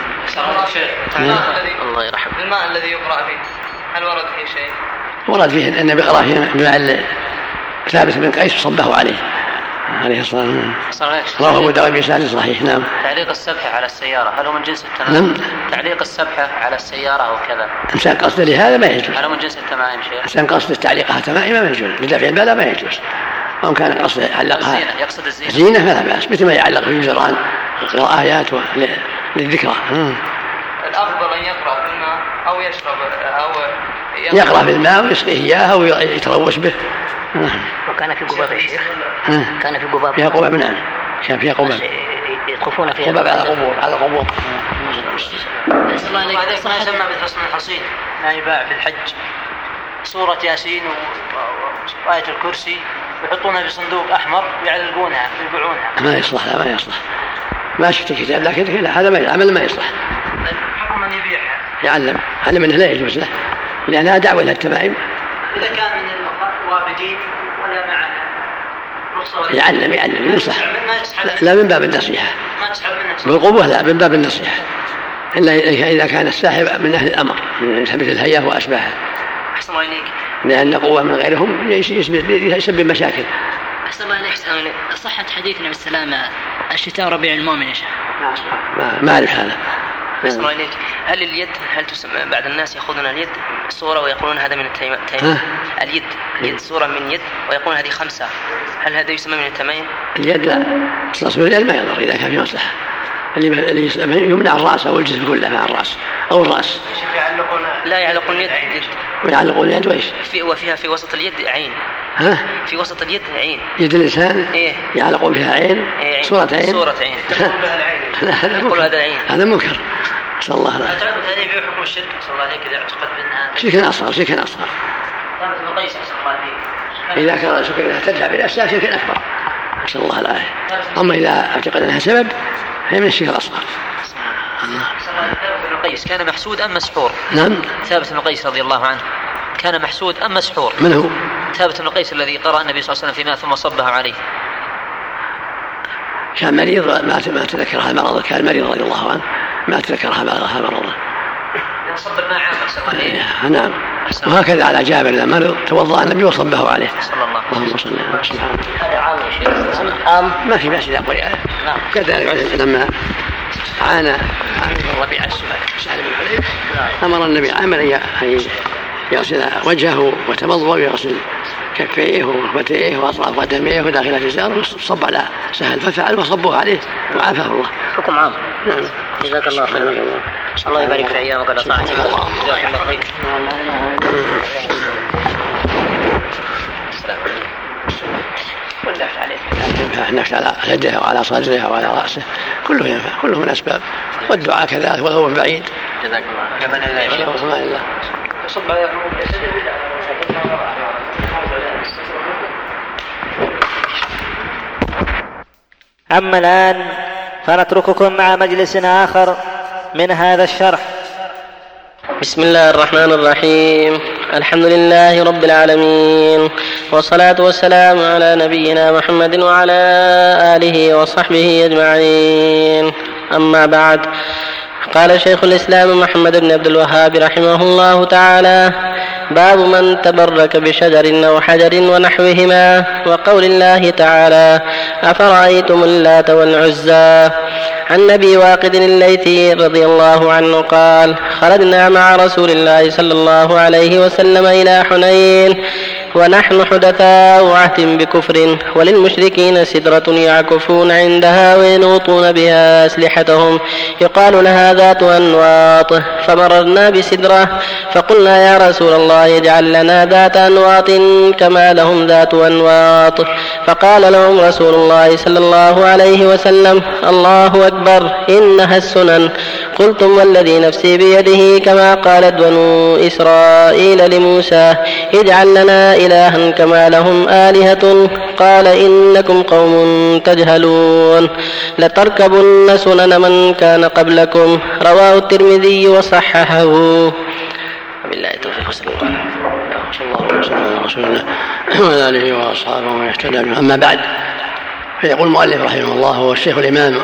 الله يرحمه. الماء الذي يقرأ فيه هل ورد فيه شيء؟ ورد فيه أن بقرأ فيه بماء ثابت بن قيس صبه عليه الصلاة والسلام. رواه أبو داود بإسناد صحيح. نعم. تعليق السبحة على السيارة هل هو من جنس التمائم؟ نعم. تعليق السبحة على السيارة أو كذا إنسان قصد لهذا ما يجوز. هل هو من جنس التمائم شيء؟ إنسان قصد تعليقها تمائم ما يجوز، بدافع البلاء ما يجوز. أو كان قصد يعلقها يقصد الزينة فلا بأس، مثل ما يعلق في الجيران يقرأ آيات للذكرى. الأفضل أن يقرأ في الماء أو يشرب أو يقرأ في الماء ويسقيه إياه أو يتروش به. وكان في قباب يا شيخ؟ كان في قباب. فيها قباب. نعم كان فيها قباب يطوفون فيها قباب على قبور. نسأل الله عليك. هذا ما يسمى بالحصن الحصين ما يباع في الحج سورة ياسين وآية الكرسي يحطونها في صندوق أحمر ويعلقونها ويبيعونها. ما يصلح. لا ما يصلح. ما شفت كتاب لكن هذا ما العمل ما يصلح. حكم من يبيعها يعلم منه لا يجوز له لأنها دعوة إلى التمائم. إذا كان من الوافدين ولا معنا يعلم ينصح لا من باب النصيحة بالقبوة، لا من باب النصيحة إلا إذا كان الساحب من أهل الأمر من مثل الهيئة وأشباهها. أحسن الله إليك. لأن قوة من غيرهم يسبب مشاكل. أحسن الله إليك. صحت حديث النبي السلام الشتاء ربيع المؤمن يا شيخ؟ ما أعرف هذا. أحسن الله إليك. هل اليد تسمى بعض الناس يأخذون اليد صورة ويقولون هذا من التمائم؟ اليد صورة من يد ويقولون هذه 5، هل هذا يسمى من التمائم؟ اليد لا، تصوير اليد ما يضر إذا كان في مصلحة. اللي يمنع الرأس أو الجسم كله مع الرأس أو الرأس. لا يعلقون اليد ويعلقون اليد وإيش؟ وفيها في وسط اليد عين. في وسط اليد عين. يد الإنسان يعلقون بها عين. صورة عين. يقول هذا العين. هذا منكر. صلى الله عليه وسلم. أعتقد هذا يبيع حكم الشرك صلى الله عليه كذا اعتقد بأنها شرك أصغر. ثابت قيس صلى الله عليه. إذا كان شرك تدفع بالأشياء شرك أكبر. صلى الله عليه. أما إذا اعتقد أنها سبب هي من الشرك الأصغر. ثابت بن قيس كان محسود أم مسحور؟ نعم. ثابت بن قيس رضي الله عنه كان محسود أم مسحور؟ من هو؟ ثابت بن قيس الذي قرأ النبي صلى الله عليه وسلم في ماء ثم صبه عليه. كان مريض ما تذكر هذا المرض، كان مريض رضي الله عنه ما تذكر هذا المرض. صب الماء عام. نعم. وهكذا على جابر لما مرض توضأ النبي وصبه عليه. صلى الله اللهم صل على سبحانه. هذا عام يا شيخ. عام ما في بأس إذا قرئ. نعم. كذلك لما عانى الربيع سهل بن حنيف أمر النبي عامر أن يغسل وجهه وتمضمض ويغسل كفيه وركبتيه وأطراف قدميه وداخل الإزار وصب على سهل ففعل وصبوه عليه وعافاه الله. حكم عام. جزاك الله خيرا. الله يبارك في أيامك على طاعتك. جزاك الله خير. النفس على يده وعلى صدره وعلى رأسه كله ينفع، كله من أسباب، والدعاء كذلك والهو بعيد. جزاك الله. أما الآن فنترككم مع مجلس آخر من هذا الشرح. بسم الله الرحمن الرحيم. الحمد لله رب العالمين، والصلاة والسلام على نبينا محمد وعلى آله وصحبه أجمعين. أما بعد، قال شيخ الإسلام محمد بن عبد الوهاب رحمه الله تعالى: باب من تبرك بشجر أو حجر ونحوهما، وقول الله تعالى: أفرأيتم اللات والعزى. عن أبي واقد الليثي رضي الله عنه قال: خرجنا مع رسول الله صلى الله عليه وسلم إلى حنين ونحن حدثاء عهد بكفر، وللمشركين سدرة يعكفون عندها وينوطون بها أسلحتهم يقال لها ذات أنواط، فمررنا بسدرة فقلنا: يا رسول الله اجعل لنا ذات أنواط كما لهم ذات أنواط. فقال لهم رسول الله صلى الله عليه وسلم: الله أكبر، إنها السنن. قلتم: والذي نفسي بيده كما قالت بنو إسرائيل لموسى: اجعل لنا إلها كما لهم آلهة. قال: إنكم قوم تجهلون، لتركبن سنن من كان قبلكم. رواه الترمذي وصححه. وبالله التوفيق. صلى الله عليه وسلم وعلى آله وأصحابه ومن اهتدى بهم. أما بعد، فيقول المؤلف رحمه الله هو الشيخ الإمام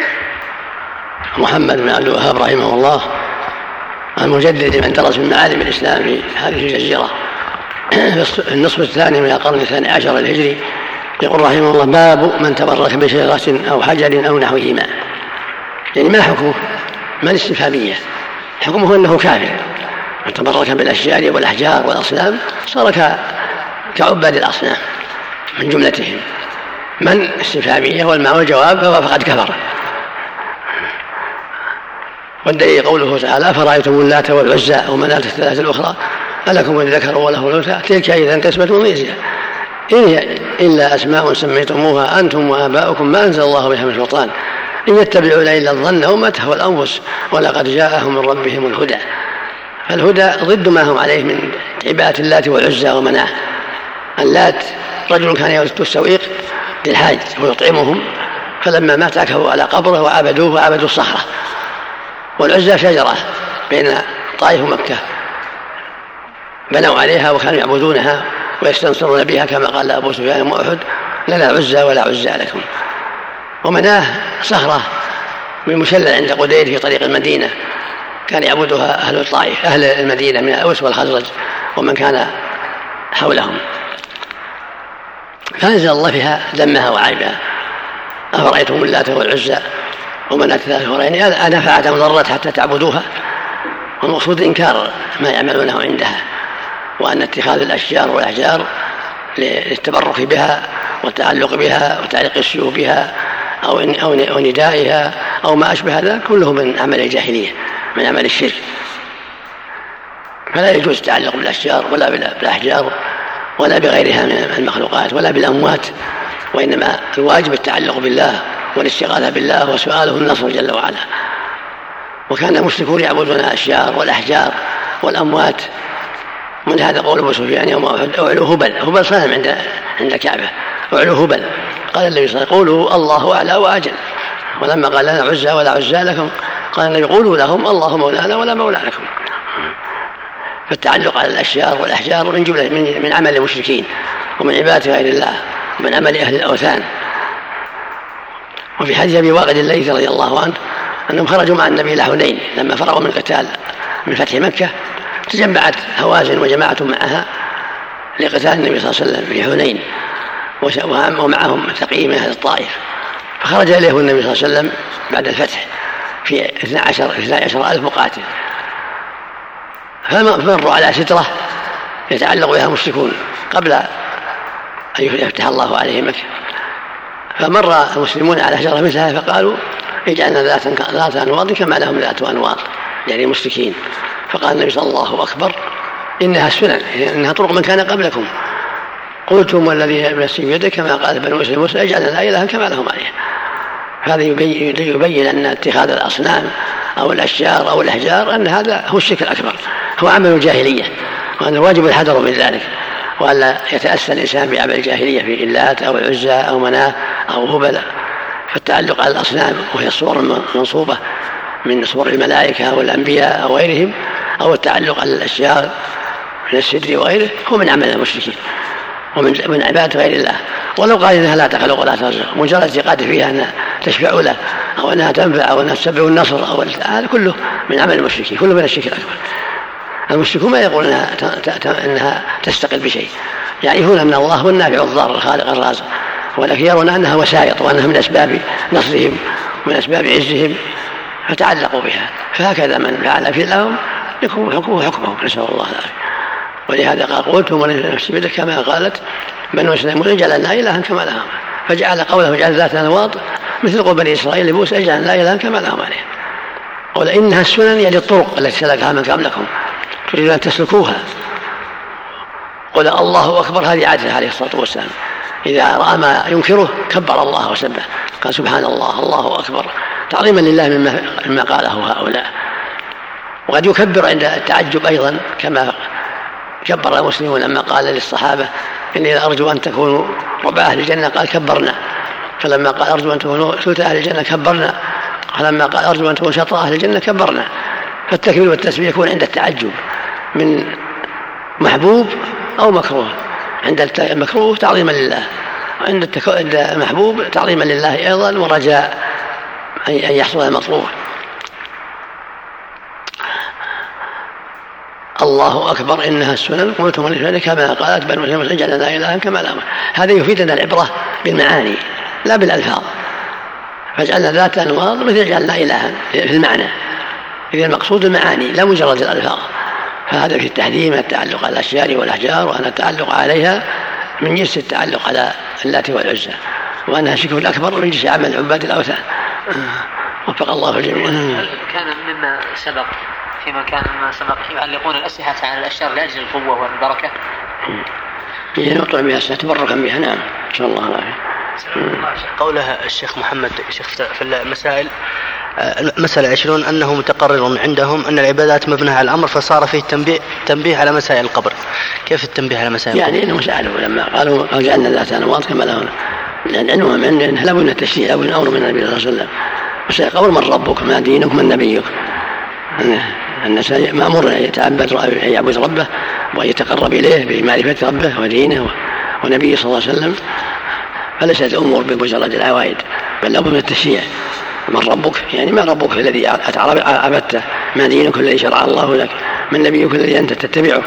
محمد بن عبد الوهاب رحمه الله، المجدد من درس من معالم الإسلام في هذه الجزيرة في النصف الثاني من القرن 12 الهجري. يقول رحمه الله: باب من تبرك بشجرة أو حجر أو نحوهما. يعني ما حكمه؟ ما الاستفهامية؟ حكمه أنه كافر. من تبرك بالأشجار والأحجار والأصنام صار كعباد الأصنام من جملتهم. من استفهامية والمعنى والجواب فهو فقد كفر. والدليل قوله تعالى: أفرأيتم اللات والعزى ومناة الثلاثة الأخرى ألكم الذكر وله الأنثى تلك إذا قسمة ضيزى إن هي إلا أسماء سميتموها أنتم وآباؤكم ما أنزل الله بها من سلطان إن يتبعون إلا الظن وما تهوى الأنفس ولقد جاءهم من ربهم الهدى. فالهدى ضد ما هم عليه من عبادة اللات والعزى ومناة. اللات رجل كان يرد السويق للحاج ويطعمهم، فلما مات عكفوا على قبره وعبدوه وعبدوا الصخرة. والعزى شجرة بين طائف ومكة بنوا عليها وكانوا يعبدونها ويستنصرون بها كما قال أبو سفيان يوم أحد: لا عزى ولا عزى لكم. ومناه صخرة من مشلل عند قدير في طريق المدينة كان يعبدها أهل الطائف أهل المدينة من الأوس والخزرج ومن كان حولهم، فأنزل الله فيها ذمها وعيبها: أفرأيتم اللات والعزى ومناة الثلاثة الأخرى أنفعت أم ضرت حتى تعبدوها. والمقصود إنكار ما يعملونه عندها، وأن اتخاذ الأشجار والأحجار للتبرك بها والتعلق بها وتعليق السيوف بها أو ندائها أو ما أشبه هذا كله من عمل الجاهلية، من عمل الشرك. فلا يجوز التعلق بالأشجار ولا بالأحجار ولا بغيرها من المخلوقات ولا بالأموات، وإنما الواجب التعلق بالله والاستغاثة بالله وسؤاله النصر جل وعلا. وكان المشركون يعبدون الأشجار والأحجار والأموات. من هذا قول أبو سفيان يوم أحد: أعلو هبل صنم عند الكعبة، أعلو هبل. قال النبي صلى الله عليه وسلم: قولوا الله أعلى وأجل. ولما قال: لنا عزى ولا عزى لكم، قال النبي: قولوا لهم الله مولانا ولا مولى لكم. فالتعلق على الأشجار والأحجار من جملة من عمل المشركين ومن عبادة غير الله ومن عمل أهل الأوثان. وفي حديث أبي واقد الليثي رضي الله عنه أنهم خرجوا مع النبي إلى حنين لما فرغوا من القتال من فتح مكة، تجمعت هوازن وجماعة معها لقتال النبي صلى الله عليه وسلم في حنين، ومعهم ثقيف من أهل الطائف. فخرج إليه النبي صلى الله عليه وسلم بعد الفتح في 12,000 مقاتل، فمروا على سترة يتعلق بها المشركون قبل أن يفتح الله عليهم مكة، فمر المسلمون على شجرة مثلها فقالوا اجعلنا ذات أنواط كما لهم ذات أنواط، يعني المشركين. فقال النبي صلى الله أكبر إنها السنن، إنها طرق من كان قبلكم، قلتم والذي نفسي بيده كما قال بنو إسرائيل موسى اجعلنا لا إله كما لهم عليه. هذا يبين أن اتخاذ الأصنام أو الأشجار أو الأحجار أن هذا هو الشرك الأكبر، هو عمل الجاهلية، وأن الواجب الحذر من ذلك، وأن يتأسى الإنسان بعمل الجاهلية في اللات أو العزى أو مناة أو هبل. فالتعلق على الأصنام وهي الصور المنصوبة من صور الملائكة أو الأنبياء أو غيرهم، أو التعلق على الأشجار من السدر وغيره، هو من عمل المشركين ومن عبادة غير الله. ولو قال إنها لا تخلق ولا ترزق، مجرد اعتقاد فيها أنها تشفع له أو أنها تنفع أو أنها تسبب النصر أو هذا كله من عمل المشركين، كله من الشرك الأكبر. المشركون ما يقول أنها تستقل بشيء، يعرفون أن الله هو النافع الضار الخالق الرازق، ولكن يرون أنها وسائط وأنها من أسباب نصرهم ومن أسباب عزهم فتعلقوا بها. فهكذا من فعل في لهم يكون حكمه، نسأل الله العافية. ولهذا قال قلتم ولنفسي بيده كما قالت بنو إسرائيل جعلنا إلها كما لهم، فجعل قوله جعل ذات أنواط مثل قول بني إسرائيل لموسى جعلنا إلها كما لهم عليه. قال إنها السنن يعني الطرق التي سلكها من قبلكم تريدون أن تسلكوها. قل الله أكبر، هذه عادته عليه الصلاة والسلام، إذا رأى ما ينكره كبر الله وسبح، قال سبحان الله الله أكبر تعظيما لله مما قاله هؤلاء. وقد يكبر عند التعجب أيضا، كما كبر المسلمون لما قال للصحابة إني أرجو أن تكونوا ربع أهل الجنة قال كبرنا، فلما قال أرجو أن تكونوا ثلث أهل الجنة كبرنا، فلما قال أرجو أن تكونوا شطر أهل الجنة كبرنا. فالتكبير والتسبيح يكون عند التعجب من محبوب أو مكروه، عند المكروه تعظيما لله، وعند المحبوب تعظيما لله أيضا ورجاء أن يحصل المطلوب. الله أكبر إنها السنن قلتم ولنفسي كما قالت بنو إسرائيل جعلنا إلها كما لهم. هذا يفيدنا العبرة بالمعاني لا بالألفاظ، فجعلنا ذات أنواط مثل جعلنا إلها في المعنى، إذا المقصود المعاني لا مجرد الألفاظ. فهذا في التحذير من التعلق على الأشجار والأحجار، وأن التعلق عليها من جنس التعلق على اللات والعزى، وأنها شرك الأكبر من جنس عمل عباد الأوثان. وفق الله الجميع. كان مما سبق فيما كان مما سبق يعلقون الأسلحة على الأشجار لأجل القوة والبركة، ينطع بها تبركا بها. نعم إن شاء الله العافية. قولها الشيخ محمد الشيخ في المسائل مسألة 20 أنه متقرر عندهم أن العبادات مبنية على الأمر، فصار فيه تنبيه على مسائل القبر. كيف التنبيه على مسائل القبر؟ يعني إنهم سألوا لما قالوا جعلنا ذات أنواط كما لهم، لأنهم أنه لا بد من التشريع، لا بد من أمر من النبي صلى الله عليه وسلم. مسائل القبر من ربك ما دينك من نبيك، الناس مأمور يتعبد يعبد ربه ويتقرب إليه بمعرفة ربه ودينه ونبيه صلى الله عليه وسلم، فليست الأمور بمجرد العوائد، بل لابد من التشريع. من ربك يعني ما ربك الذي عبدته، ما دينك الذي شرع الله لك، من نبيك الذي أنت تتبعه.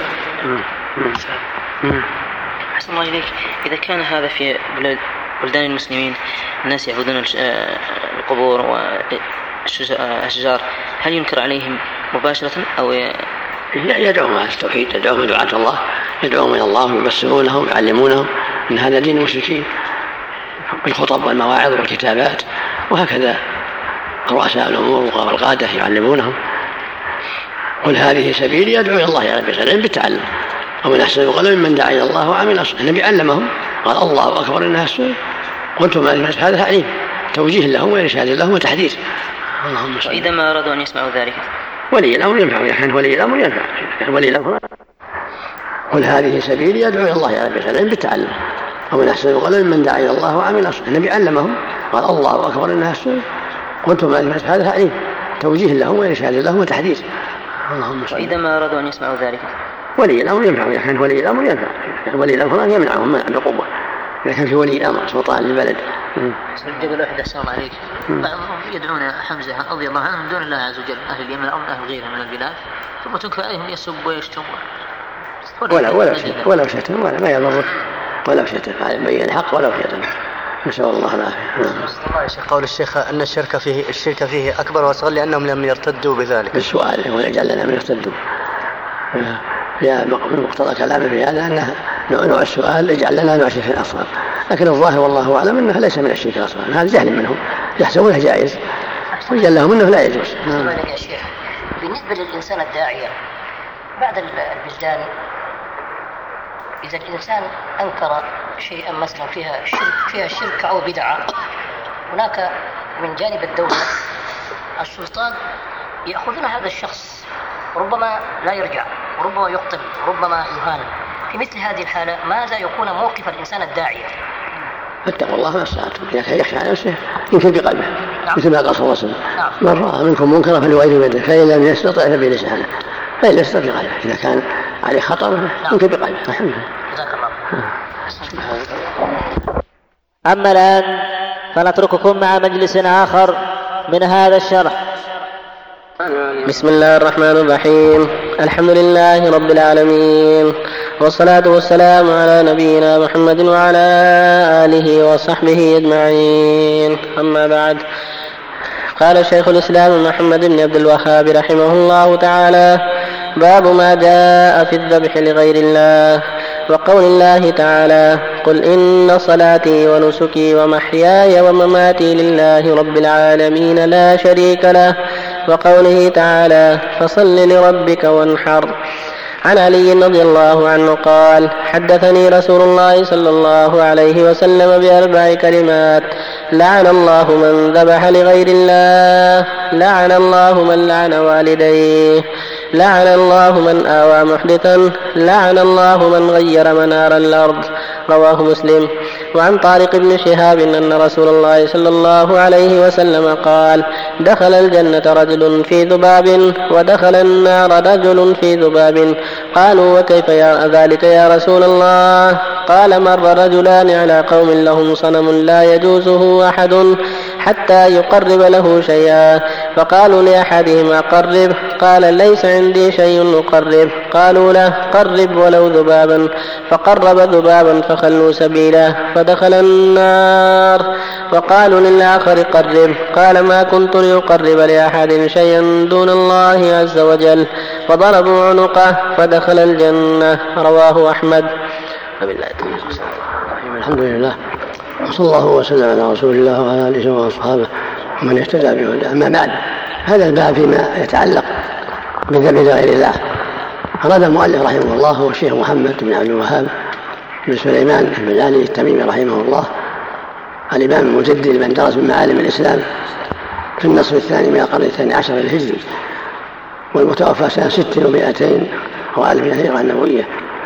أحسن الله إليك. إذا كان هذا في بلدان المسلمين الناس يعبدون القبور والأشجار، هل ينكر عليهم مباشرة أو يدعوهم على التوحيد، يدعوهم دعاة الله، يدعوهم إلى الله ويبصرونهم ويعلمونهم أن هذا دين المشركين بالخطب والمواعظ والكتابات، وهكذا رؤساء الأمور والقادة يعلمونهم. قل هذه سبيلي أدعو إلى الله على بصيرة بالتعلم، ومن أحسن قولا ممن دعا إلى الله وعمل صالحا. النبي علمهم قال الله أكبر إنها السنة قلتم هذا تعليم توجيه لهم وإرشاد لهم وتحذير. إذا ما أرادوا أن يسمعوا ذلك ولي الأمر ينفع، إذا كان ولي الأمر ينفع، كان ولي الأمر. قل هذه سبيلي أدعو إلى الله على بصيرة بالتعلم، ومن أحسن قولا ممن دعا إلى الله وعمل صالحا. النبي علمهم قال الله أكبر إنها السنة قلتم هذا تعليم توجيه لهم وإرشاد لهم وتحذير. إذا ما أرادوا أن يسمعوا ذلك ولي الأمر ينفع، إذا كان ولي الأمر ينفع، كان ولي الأمر يمنعهم منع بقوة، إذا كان في ولي الأمر سلطان البلد. جبل أحد أسأل الله عليك، بعضهم يدعون حمزة رضي الله عنه من دون الله عز وجل، أهل اليمن أو أهل غيرها من البلاد، ثم تنكر عليهم يسب ويشتم ولا شتم ولا ما يضر ولا شتم، هذا بين الحق ولا شتم. نسأل الله العافية. الله يا شيخ، قول الشيخ أن الشرك فيه أكبر وأصغر لأنهم لم يرتدوا بذلك. بالسؤال ويجعل لنا من يرتدوا. يا مقتضى كلامه في هذا أنه نوع السؤال يجعل لنا نوع الشرك الأصغر، لكن الظاهر والله أعلم أنه ليس من الشرك الأصغر، هذا جهل منهم يحسبونه جائز ويجعل لهم أنه لا يجوز. يا شيخ بالنسبة للإنسان الداعية بعد البلدان، إذا الإنسان أنكر شيئا مثلا فيها شرك أو بدعة، هناك من جانب الدولة السلطان يأخذون هذا الشخص، ربما لا يرجع وربما يقتل وربما يهان. في مثل هذه الحالة ماذا يكون موقف الإنسان الداعية؟ اتقوا الله ما استطعتم، يخشى على نفسه يمكن بقلبه. مثل ما قال صلى الله عليه وسلم: من رأى منكم منكرا فليغيره بيده، فإن لم يستطع فبلسانه، فإن يستطع بقلبه. إذا كان عليه خطر يمكن بقلبه. الحمد لله. أما الآن فنترككم مع مجلس آخر من هذا الشرح. بسم الله الرحمن الرحيم. الحمد لله رب العالمين، والصلاة والسلام على نبينا محمد وعلى آله وصحبه أجمعين. أما بعد، قال شيخ الإسلام محمد بن عبد الوهاب رحمه الله تعالى: باب ما جاء في الذبح لغير الله، وقول الله تعالى: قل إن صلاتي ونسكي ومحياي ومماتي لله رب العالمين لا شريك له، وقوله تعالى: فصل لربك وانحر. عن علي رضي الله عنه قال: حدثني رسول الله صلى الله عليه وسلم بأربع كلمات: لعن الله من ذبح لغير الله، لعن الله من لعن والديه، لعن الله من آوى محدثا، لعن الله من غير منار الأرض. رواه مسلم. وعن طارق بن شهاب أن رسول الله صلى الله عليه وسلم قال: دخل الجنة رجل في ذباب، ودخل النار رجل في ذباب. قالوا: وكيف ذلك يا رسول الله؟ قال: مر رجلان على قوم لهم صنم لا يجوزه أحد حتى يقرب له شيئا، فقالوا لأحدهما: قرب. قال: ليس عندي شيء أقرب. قالوا له: قرب ولو ذبابا. فقرب ذبابا فخلوا سبيله فدخل النار. وقالوا للآخر: قرب. قال: ما كنت لأقرب لأحد شيئا دون الله عز وجل. فضربوا عنقه فدخل الجنة. رواه أحمد. الحمد لله، وصلى الله وسلم على رسول الله وعلى آله وأصحابه ومن اهتدى بهداه. أما بعد، هذا الباب فيما يتعلق بالذبح لغير الله. أراد المؤلف رحمه الله هو الشيخ محمد بن عبد الوهاب بن سليمان بن علي التميمي رحمه الله، الإمام المجدد من درس من معالم الإسلام في النصف الثاني من القرن 12 الهجري، والمتوفى سنة 600 وألف من الهجرة النبوية.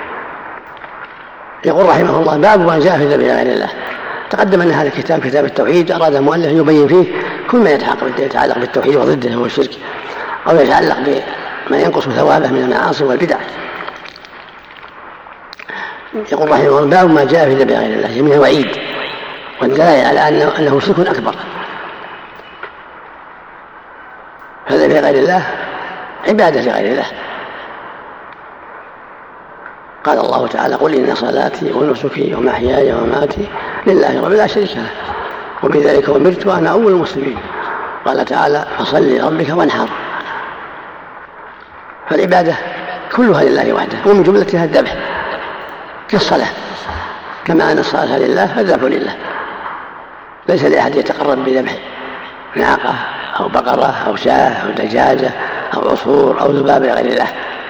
يقول رحمه الله: باب ما جاء في الذبح لغير الله. تقدم أن هذا الكتاب كتاب التوحيد، أراد المؤلف أن يبين فيه كل ما يتعلق بالتوحيد وضده هو الشرك، أو يتعلق بما ينقص ثوابه من المعاصي والبدع. يقول رحمه الله: باب ما جاء في الذبح لغير الله، منه وعيد والدلالة على أنه شرك أكبر. فالذبح لغير الله عبادة لغير الله. قال الله تعالى: قل إن صلاتي ونسكي ومحياي ومماتي لله رب لا شريك له وبذلك أمرت وأنا أول المسلمين. قال تعالى: فصل لربك وانحر. فالعبادة كلها لله وحده، ومن جملتها الذبح كالصلاة، كما أن الصلاة لله فالذبح لله. ليس لأحد يتقرب بذبح ناقة أو بقرة أو شاة أو دجاجة أو عصفور أو ذباب لغير الله،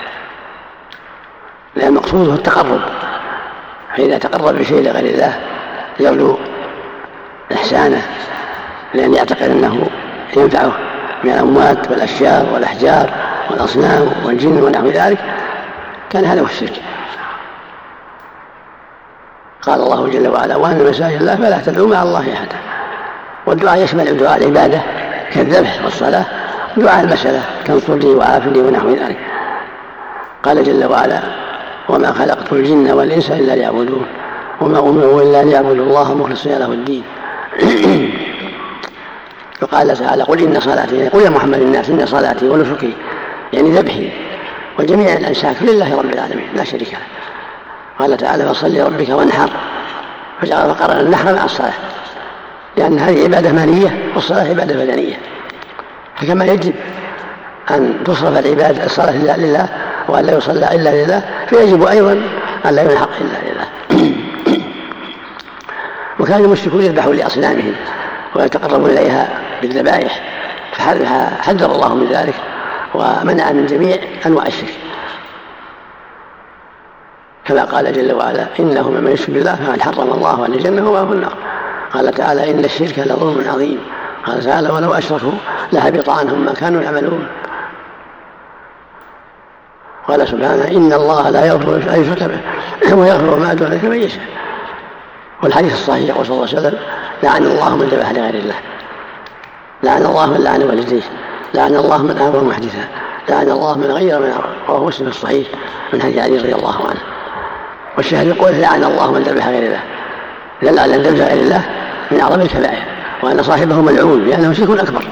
لأن مقصوده التقرب. فإذا تقرب بشيء لغير الله يبلغ إحسانه، لأن يعتقد أنه ينفعه من الأموات والأشجار والأحجار والأصنام والجن ونحو ذلك، كان هذا هو الشرك. قال الله جل وعلا: وأن مساجد الله فلا تدعوا مع الله أحدا. والدعاء يشمل دعاء العبادة كالذبح والصلاة، دعاء المسألة كانصرني وعافني ونحو ذلك. قال جل وعلا: وما خلقت الجن والإنس إلا ليعبدون وما أمروا إلا ليعبدوا الله مخلصين له الدين. وقال تعالى: قل إن صلاتي، قل يا محمد الناس إن صلاتي ونسكي، يعني ذبحي وجميع الأنساك لله رب العالمين لا شريك له. قال تعالى: فصل لربك وانحر، فقرن النحر مع الصلاة. لأن هذه عبادة مالية والصلاة عبادة بدنية، فكما يجب أن تصرف الصلاة لله وأن لا يصلى إلا لله، فيجب أيضا أن لا ينحق إلا لله. وكان المشركون يذبحوا لأصنامهم ويتقربون إليها بالذبائح، فحذر الله من ذلك ومنع من جميع أنواع الشرك، كما قال جل وعلا: إنه من يشرك بالله فقد حرم الله عليه الجنة ومأواه النار. قال تعالى: إن الشرك لظلم عظيم. قال تعالى: ولو أشركوا لهبط عنهم ما كانوا يعملون. قال سبحانه: إن الله لا يغفر أن يشرك به ويغفر ما دون ذلك من يشاء. والحديث الصحيح يقول صلى الله عليه وسلم: لعن الله من ذبح لغير الله، لعن الله من لعن والديه، لعن الله من آوى محدثا، لعن الله من غير من أمر. رواه مسلم الصحيح من حديث علي رضي الله عنه. والشاهد يقول: لعن الله من ذبح غير الله، دل على أن ذبح غير الله من أعظم الكبائر، وأن صاحبه ملعون لأنه شرك أكبر.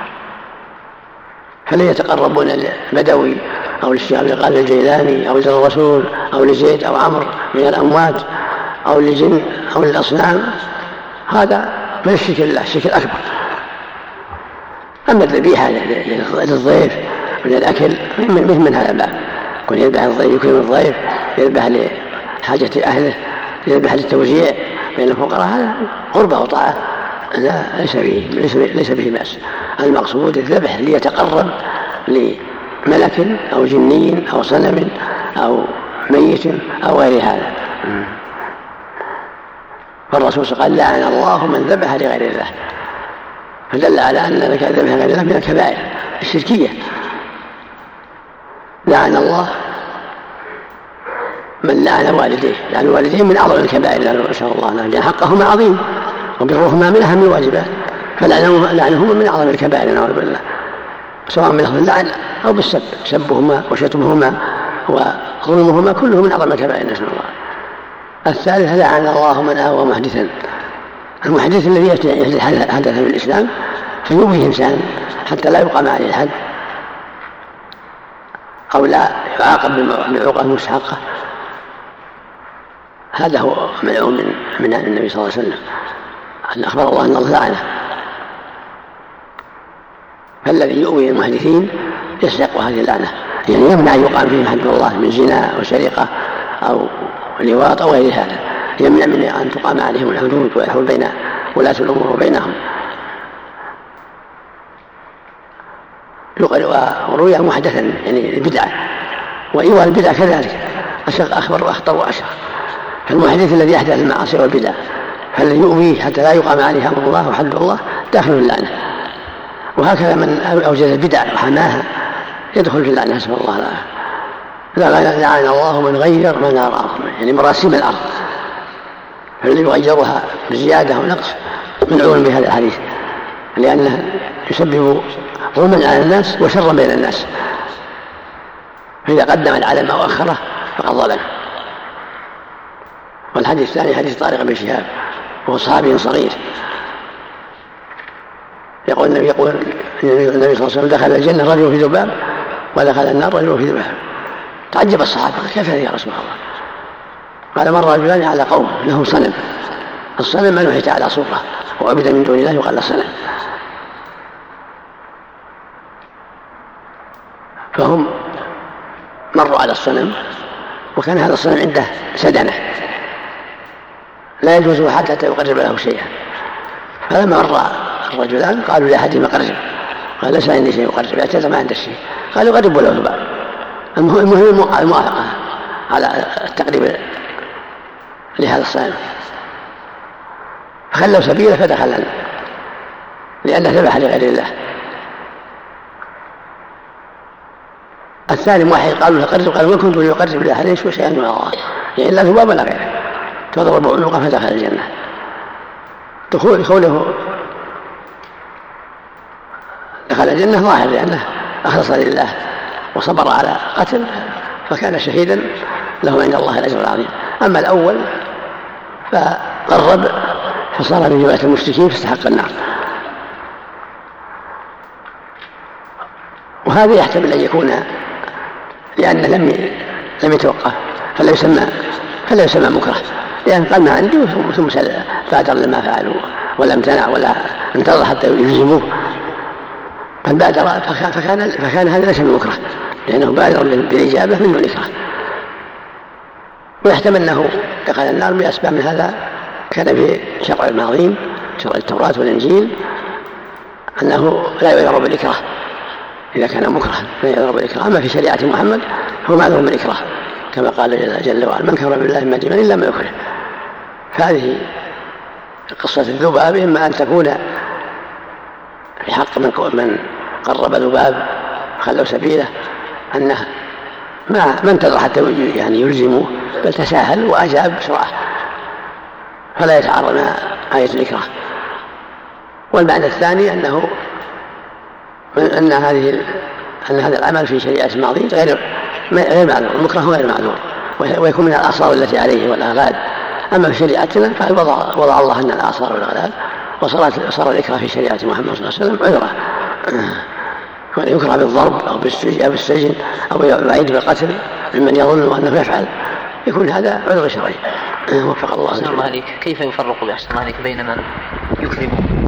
فلن يتقربون للبدوي أو للشيخ عبد القادر الجيلاني أو لزر الرسول أو لزيد أو عمرو من الأموات أو للجن أو للأصنام، هذا من الشرك لله، الشرك الأكبر. أما الذبيحة للضيف من الأكل من هذا الباب، يكون يذبح الضيف، يكرم الضيف، يذبح لحاجة أهله، يذبح للتوزيع بين الفقراء، هذا قربة وطاعة ليس به بأس. المقصود الذبح ليتقرب لملك أو جني أو صنم أو ميت أو غير هذا. فالرسول قال: لعن الله من ذبح لغير الله، فدل على أن ذبح لغير الله من الكبائر الشركية. لعن الله من لعن والديه، لعن والديه من أعظم الكبائر، نسأل الله لأن حقهما عظيم وبرهما من أهم الواجبات، فلعنهما من أعظم الكبائر نعوذ بالله، سواء من لفظ اللعن أو بالسب، سبهما وشتمهما وظلمهما كله من أعظم الكبائر، نسأل الله. الثالث: لعن الله من آوى محدثا، المحدث الذي يحدث حدث في الإسلام فيؤويه إنسان حتى لا يقام عليه الحد أو لا يعاقب بالعقوبة المستحقة، هذا هو ملعون من النبي صلى الله عليه وسلم، أن أخبر الله أن الله لعنه. فالذي يؤوي المحدثين يستحق هذه اللعنة، يعني يمنع أن يقام فيهم حد الله من زنا أو سرقة أو لواط أو غير هذا، يمنع من أن تقام عليهم الحدود ويحول بين ولاة الأمور وبينهم. وروي محدثا يعني البدعة، وإيواء البدعة كذلك أخبر وأخطر وأشهر. فالمحدث الذي يحدث المعاصي والبدع فالذي يؤويه حتى لا يقام عليه أمر الله وحد الله داخل في اللعنة. وهكذا من أوجد البدع وحماها يدخل في اللعنة، نسأل الله العافية. لعن الله من غير منار الأرض، يعني مراسيم الأرض، فالذي يغيرها بزيادة ونقص ملعون بهذا الحديث، لأنه يسبب ظلما على الناس وشرا بين الناس، فإذا قدم العلم أو أخره فقد ظلم. والحديث الثاني حديث طارق بن شهاب وهو صحابي صغير، يقول النبي صلى الله عليه وسلم: دخل الجنة رجل في ذباب ودخل النار رجل في ذباب. تعجب الصحابة: كيف هذا يا رسول الله؟ قال: مر رجلان على قوم له صنم، الصنم ما نحت على صورة وعبد من دون الله يقال صنم، فهم مروا على الصنم وكان هذا الصنم عنده سدنة لا يجوز حتى يقرب له شيئا، فلما مر الرجلان قالوا لأحدهما قرب، قال: ليس عندي شيء يقرب، اعتذر ما عنده شيء، قالوا: قربوا له ذباب. المهم الموافقة على التقريب لهذا الصنم، فخلوا سبيله فدخل لأنه ذبح لغير الله. الثاني واحد قالوا له قرب، قال: ما كنت يقرب لأحد يشوى شيئا من الله، يعني إلا ذباب ولا غيره، تضرب عنقه فدخل الجنة. دخوله دخل الجنة ظاهر لأنه أخلص لله وصبر على قتل، فكان شهيدا له عند الله الأجر العظيم. أما الأول فقرب فصار من جماعة المشركين فاستحق النار. وهذا يحتمل أن يكون لأنه لم يتوقف فلا يسمى مكره، لأن قال: ما عندي ثم بادر لما فعلوا ولا امتنع ولا انتظر حتى يلزموه، بل بادر فكان هذا ليس بمكره، لأنه بادر بالإجابة من دون إكراه. ويحتمل أنه دخل النار بأسباب من هذا كان في شرع الماضين، شرع التوراة والإنجيل، أنه لا يعذر بالإكراه إذا كان مكرها، لا يعذر بالإكراه. أما في شريعة محمد هو معذور بالإكراه، كما قال جل وعلا: من كفر بالله من دين إلا ما يكره. فهذه قصة الذباب إما أن تكون في حق من قرب ذباب خلوا سبيله، أنه ما انتظر حتى يعني يلزموه، بل تساهل وأجاب بسرعة فلا يتعارض مع آية الإكراه. والمعنى الثاني أن هذا العمل في شريعة الماضي غير معذور، المكره غير معذور، ويكون من الآثار التي عليه والأغلال. أما في شريعتنا فوضع الله لنا الآثار والأغلال، وصار الإكراه في شريعة محمد صلى الله عليه وسلم عذرا، يكره بالضرب أو بالسجن أو يعيد بالقتل ممن يظن أنه يفعل، يكون هذا عذر شرعي. وفق الله. أحسن الله عليك. كيف يفرق بأحسن الله عليك بين من يكرم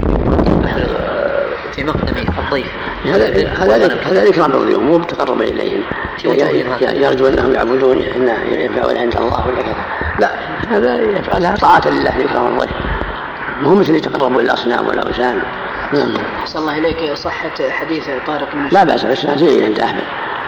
في مقدم الضيف؟ هذا الإكرام بالضيوف، مو تقرب إليهم يرجو أنهم يعبدون إن ينفعون عند الله ولا كذا، لا، هذا يفعلها طاعة لله في إكرام الضيف، مو مثل يتقربوا إلى الأصنام والأوثان. أحسن الله إليك. صحة حديث طارق بن لا بأس، بس جيد عند أحمد.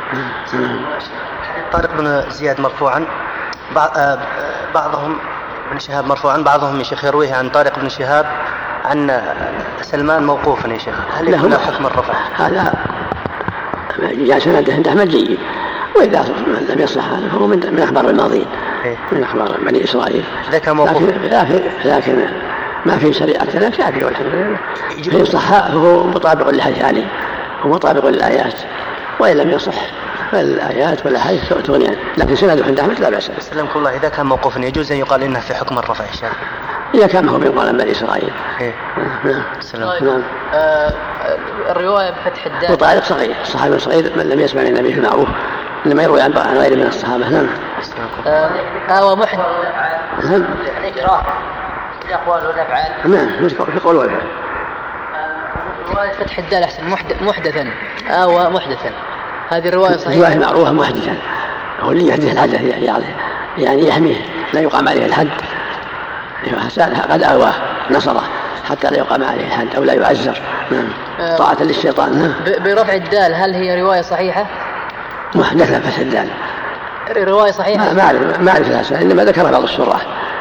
طارق بن زياد مرفوعا، بعضهم ابن شهاب مرفوعا، بعضهم يا شيخ يرويه عن طارق بن شهاب عن سلمان موقوفا. يا شيخ هل يكون له حكم الرفع؟ هذا جاء سند عند أحمد جيد، وإذا لم يصح هذا فهو من أخبار الماضين، من أخبار بني إسرائيل. إذا كان موقوف لكن ما في شريعتنا شافي والحمد لله، فإن صح فهو مطابق للحديث عليه، هو مطابق للآيات، وإن لم يصح فالآيات والأحاديث تغني عنه، لكن سنده عند أحمد لا بأس. سلمكم الله. إذا كان موقوفا يجوز أن يقال إنه في حكم الرفع يا شيخ؟ إذا كان هو بيقال عن بني إسرائيل. نعم. الرواية بفتح الدال. وطارق صغير، الصحابي صغير من لم يسمع النبي في معروف، إنما يروي عن غيره من الصحابة. نعم. ومحن الإكراه الأقوال والأفعال. نعم، في قول والفعل. رواية فتح الدال أحسن. محدثا ومحدثا، هذه الرواية صحيحة. رواية معروفة محدثا، هو اللي يحدث الحدث يعني يحميه، لا يقام عليه الحد، قد أواه نصره حتى لا يقام عليه الحد أو لا يعزر. طاعة للشيطان. برفع الدال، هل هي رواية صحيحة؟ محدثة فتح الدال رواية صحيحة؟ ما أعرف الأسئلة، إنما ذكرها بعض الشراح.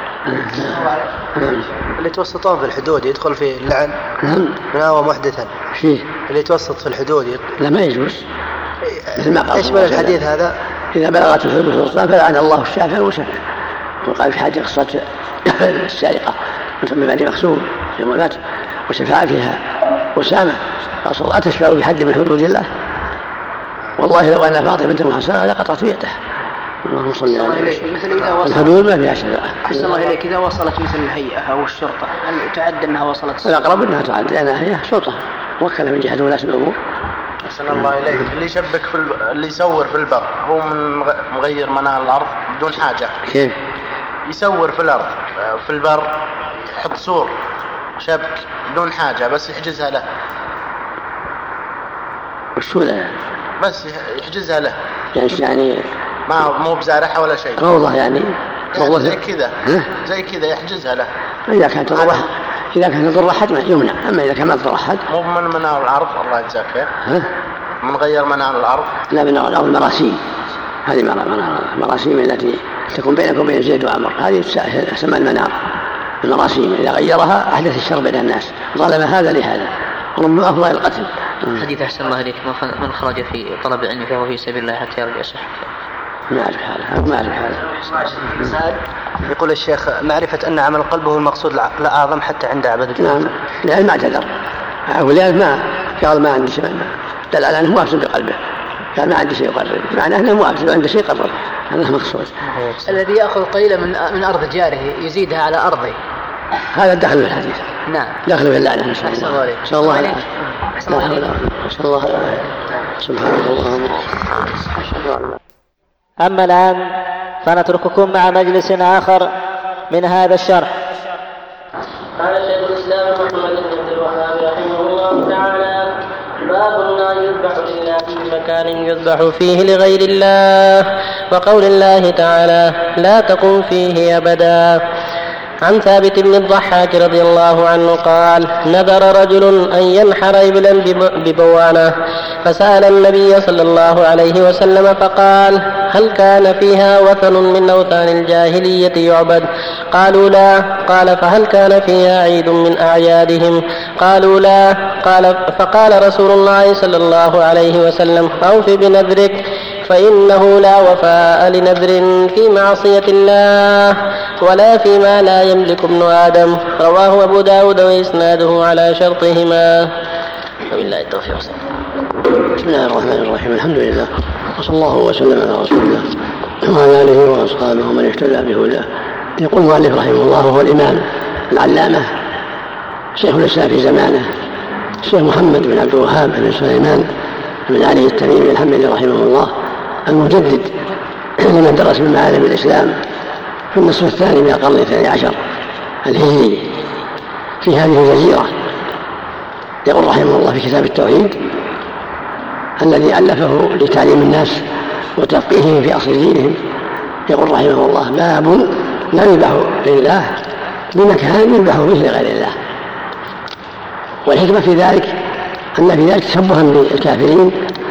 اللي يتوسطون في الحدود يدخل في اللعن. هو محدثا اللي يتوسط في الحدود لا ما يجوز، مثل ما قال يشمل الحديث هذا: إذا بلغت الحدود السلطان فلعن الله الشافع والمشفع. وقال في حاجة قصة السارقة من بعد مخزوم يوم الفتح، وشفاعة فيها أسامة، فأصل أتشفع بحد من حدود الله، والله لو أن فاطمة بنت محسنة لقطعت يده. اللهم صل على الحدود ما فيها شفاعة. أحسن الله إليك. إذا وصلت مثل الهيئة أو الشرطة، هل تعد أنها وصلت؟ الأقرب أنها تعد، لأنها هي شرطة وكل من جهة ولاة الأمور. أحسن الله إليك. اللي يشبك اللي يسور في البر هو من مغير منار الأرض بدون حاجة. كيف يسور في الأرض في البر، يحط سور شبك بدون حاجة بس يحجزها له؟ وشو له؟ بس يحجزها له يعني ما مو بزارعها ولا شيء، روضة يعني زي كذا يحجزها له. إذا كانت تضر أحد يمنع، أما إذا كان ما تضر أحد مو من منار الأرض. الله يجزاك خير. من غير منار الأرض. لا، منار الأرض مراسيم، هذه مراسيم التي تكون بينك وبين زيد وعمر، هذه تسمى المنار. المراسيم إذا غيرها أحدث الشر بين الناس، ظلم هذا لهذا، ومن أفضل القتل. حديث أحسن الله عليك: من خرج في طلب العلم فهو في سبيل الله حتى يرجع صحة. ما أعرف حاله. يقول الشيخ: معرفة أن عمل القلب هو المقصود الأعظم حتى عند عبادة. نعم، لأن ما اعتذر، ولأن ما قال ما عندي شيء، دل على أنه موافق بقلبه، قال ما عندي شيء يقرب، معناه أنه موافق عنده شيء يقرب، هذا مقصود. الذي يأخذ قليلا من أرض جاره يزيدها على أرضه، هذا دخل في الحديث. نعم، دخل في اللعنة. نسأل الله العافية. سبحانك اللهم. أما الآن فنترككم مع مجلس آخر من هذا الشرح. قال شيخ الإسلام محمد بن عبد الوهاب رحمه الله تعالى: باب لا يذبح إلا في مكان يذبح فيه لغير الله، وقول الله تعالى: لا تقم فيه أبدا. عن ثابت بن الضحاك رضي الله عنه قال: نذر رجل أن ينحر إبلا ببوانة، فسأل النبي صلى الله عليه وسلم فقال: هل كان فيها وثن من أوثان الجاهلية يعبد؟ قالوا لا. قال: فهل كان فيها عيد من أعيادهم؟ قالوا لا. فقال رسول الله صلى الله عليه وسلم: أوف بنذرك، فإنه لا وفاء لنذر في معصية الله ولا فيما لا يملك ابن آدم. رواه أبو داود وإسناده على شرطهما. وبالله التوفيق. بسم الله الرحمن الرحيم. الحمد لله، وصلى الله وسلم على رسول الله وعلى آله وأصحابه ومن اهتدى بهداه. يقول المؤلف رحمه الله: وهو الإمام العلامة شيخ الإسلام في زمانه الشيخ محمد بن عبد الوهاب بن سليمان بن علي التميمي الحنبلي رحمه الله، المجدد لمن درس من معالم الإسلام في النصف الثاني من القرن 12 الهجري في هذه الجزيرة. يقول رحمه الله في كتاب التوحيد الذي ألفه لتعليم الناس وتفقيههم في أصل دينهم، يقول رحمه الله: باب لا يذبح لله بمكان يذبح فيه لغير الله. والحكمة في ذلك أن في ذلك تشبها بالكافرين،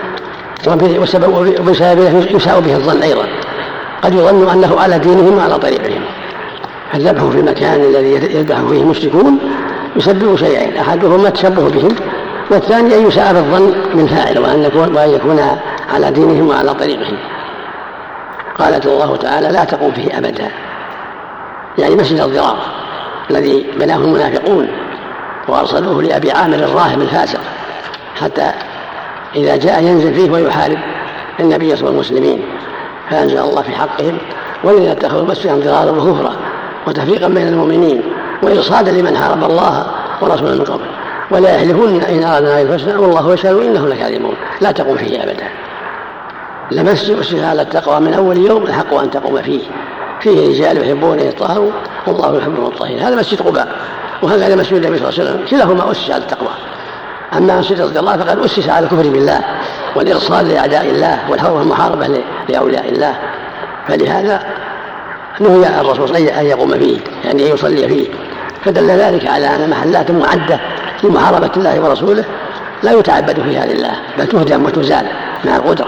وبسببه يساء به الظن أيضا، قد يظن أنه على دينهم وعلى طريقهم. الذبح في المكان الذي يذبح فيه المشركون يسبب شيئين: أحدهما التشبه بهم، والثاني أن يساء بالظن من فاعل وأن يكون على دينهم وعلى طريقهم. قالت الله تعالى: لا تقوم فيه أبدا، يعني مسجد الضرار الذي بناه المنافقون وأرسلوه لأبي عامر الراهب الفاسق حتى إذا جاء ينزل فيه ويحارب النبي صلى الله عليه وسلم والمسلمين، فأنزل الله في حقهم: والذين اتخذوا مسجدا ضرارا وكفرا وتفريقا بين المؤمنين وإرصادا لمن حارب الله ورسوله من قبل ولا يحلفون إن أردنا الحسنى والله يشهد إنهم لكاذبون. لا تقوم فيه أبدا. لمسجد أسس على التقوى من أول يوم الحق أن تقوم فيه رجال يحبون أن يطهروا والله يحب المطهرين. هذا مسجد قباء، وهذا مسجد النبي صلى الله عليه وسلم، كلاهما أسس على التقوى. أما مسجد الله فقد أسس على الكفر بالله والإرصاد لأعداء الله والحرب والمحاربة لأولياء الله، فلهذا نهي الرسول أن يقوم فيه، يعني أن يصلي فيه. فدل ذلك على أن محلات معدة لمحاربة الله ورسوله لا يتعبد فيها لله، بل تهدم وتزال مع القدرة،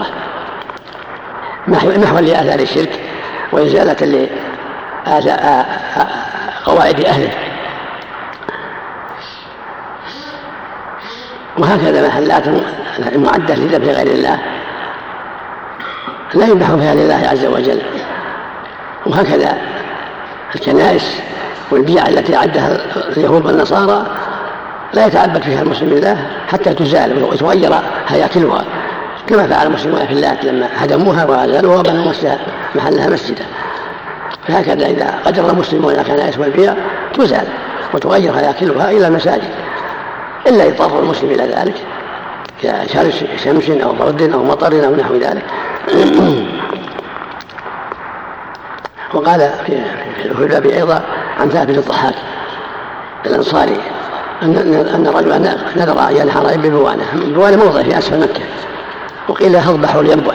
محوا لآثار الشرك وإزالة قواعد أهله. وهكذا محلات معدة لذبح غير الله لا يذبح فيها لله عز وجل. وهكذا الكنائس والبيع التي عدها اليهود والنصارى لا يتعبد فيها المسلم الله حتى تزال وتغير هياكلها، كما فعل المسلمون في اللات لما هدموها وأزالوها وبنوا محلها مسجدا. فهكذا إذا قدر المسلمون الكنائس والبيع تزال وتغير هياكلها إلى المساجد، إلا يضطر المسلم إلى ذلك كشمس أو برد أو مطر أو نحو ذلك. وقال في الباب أيضا عن ثابت الضحاك الأنصاري أن رجلا نذر أن ينحر ببوانة. البوانة موضع في أسفل مكة، وقيل اذبحوا لينبح،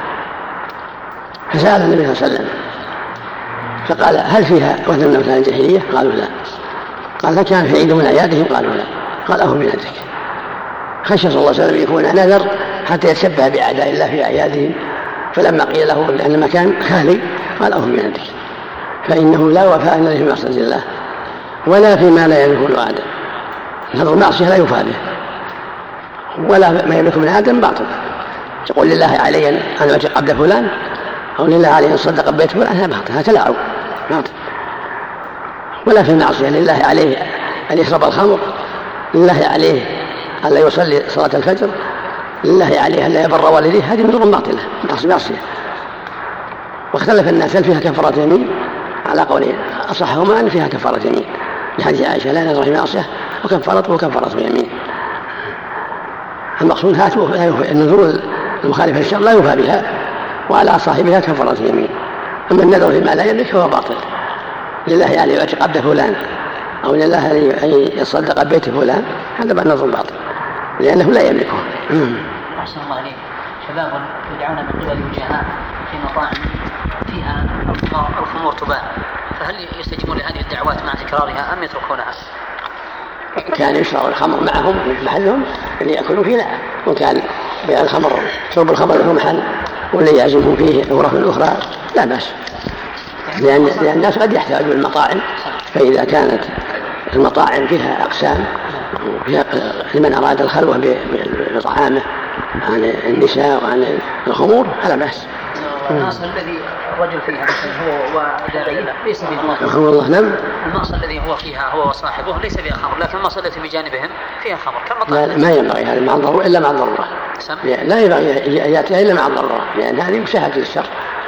فسأل النبي صلى الله عليه وسلم فقال: هل فيها وثن من أوثان الجاهلية؟ قالوا لا. قال: كان في عيد من أعيادهم؟ قالوا لا. قال: أهو من ذلك. خشى صلى الله عليه وسلم يكون نذر حتى يتشبه بأعداء الله في أعيادهم، فلما قيل له أن المكان خالي قال: أهو من ذلك، فإنه لا وفاء إلا في معصية الله ولا فيما لا يملك ابن آدم. نذر معصية لا يوفى به، ولا ما يملك من آدم باطل. تقول لله علي أن أعتق عبد فلان أو لله علي أن صدق بيت فلان، هذا باطل، هذا تلاعب باطل. ولا في المعصية لله عليه أن يشرب الخمر، لله عليه أن لا يصلي صلاة الفجر، لله عليه أن لا يبر والديه، هذه نذور باطلة معصية. واختلف الناس هل فيها كفارة يمين؟ على قوله أصحهما أن فيها كفارة يمين، لحديث عائشة: لا نذر في معصية وكفارته كفارة يمين. المقصود النذور المخالفة للشرع لا يوفى بها وعلى صاحبها كفارة يمين. أما النذر فيما لا يملك فهو باطل. لله عليه أعتق عبد فلان أو لله أن يصدق بيت فلان، هذا بعد نظر باطل لأنه لا يملكه. أحسن الله عليك. شباب يدعون من قبل الوجهاء في مطاعم فيها الخمور تباع، فهل يستجيبون لهذه الدعوات مع تكرارها أم يتركونها؟ كان يشرب الخمر معهم في محلهم اللي يأكلوا فيه، لا. وكان بيع الخمر، شرب الخمر له محل واللي يعزمهم فيه غرف أخرى لا بأس، لأن الناس قد يحتاجون المطاعم. فإذا كانت المطاعم فيها أقسام لمن أراد الخلوة بطعامه عن النساء وعن الخمور فلا بأس. المعصر الذي الرجل فيها هو وداعي ليس فيها خمر. والله نعم. المعصر الذي هو فيها هو وصاحبه ليس فيها خمر، لكن المعصر التي بجانبهم فيها خمر كالمطاعم. ما ينبغي هذا مع الضرورة إلا مع الضرورة. لا ينبغي يأتيها إلا مع الضرورة، لأن هذه مشاهدة الشر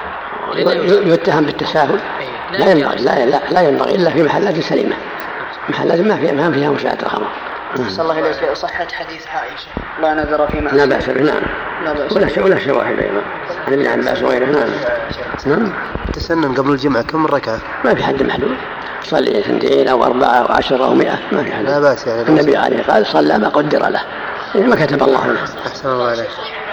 يتهم بالتساهل. لا ينبغي لا ينبغي إلا في محلات سليمة، محلات ما فيها مشاهدة الخمر. صلى الله عليه وسلم صحة حديث عائشة لا نذر في معصية. لا بأس به. نعم. ولا شواهد أيضا عن ابن عباس وغيره. نعم. تسنن قبل الجمعة كم ركعة؟ ما في حد محدود، صلي 2 أو 4 أو 10 أو 100 ما في حد. لا بأس يعني. النبي عليه قال صلى ما قدر له، يعني ما كتب الله له. أحسن الله عليك.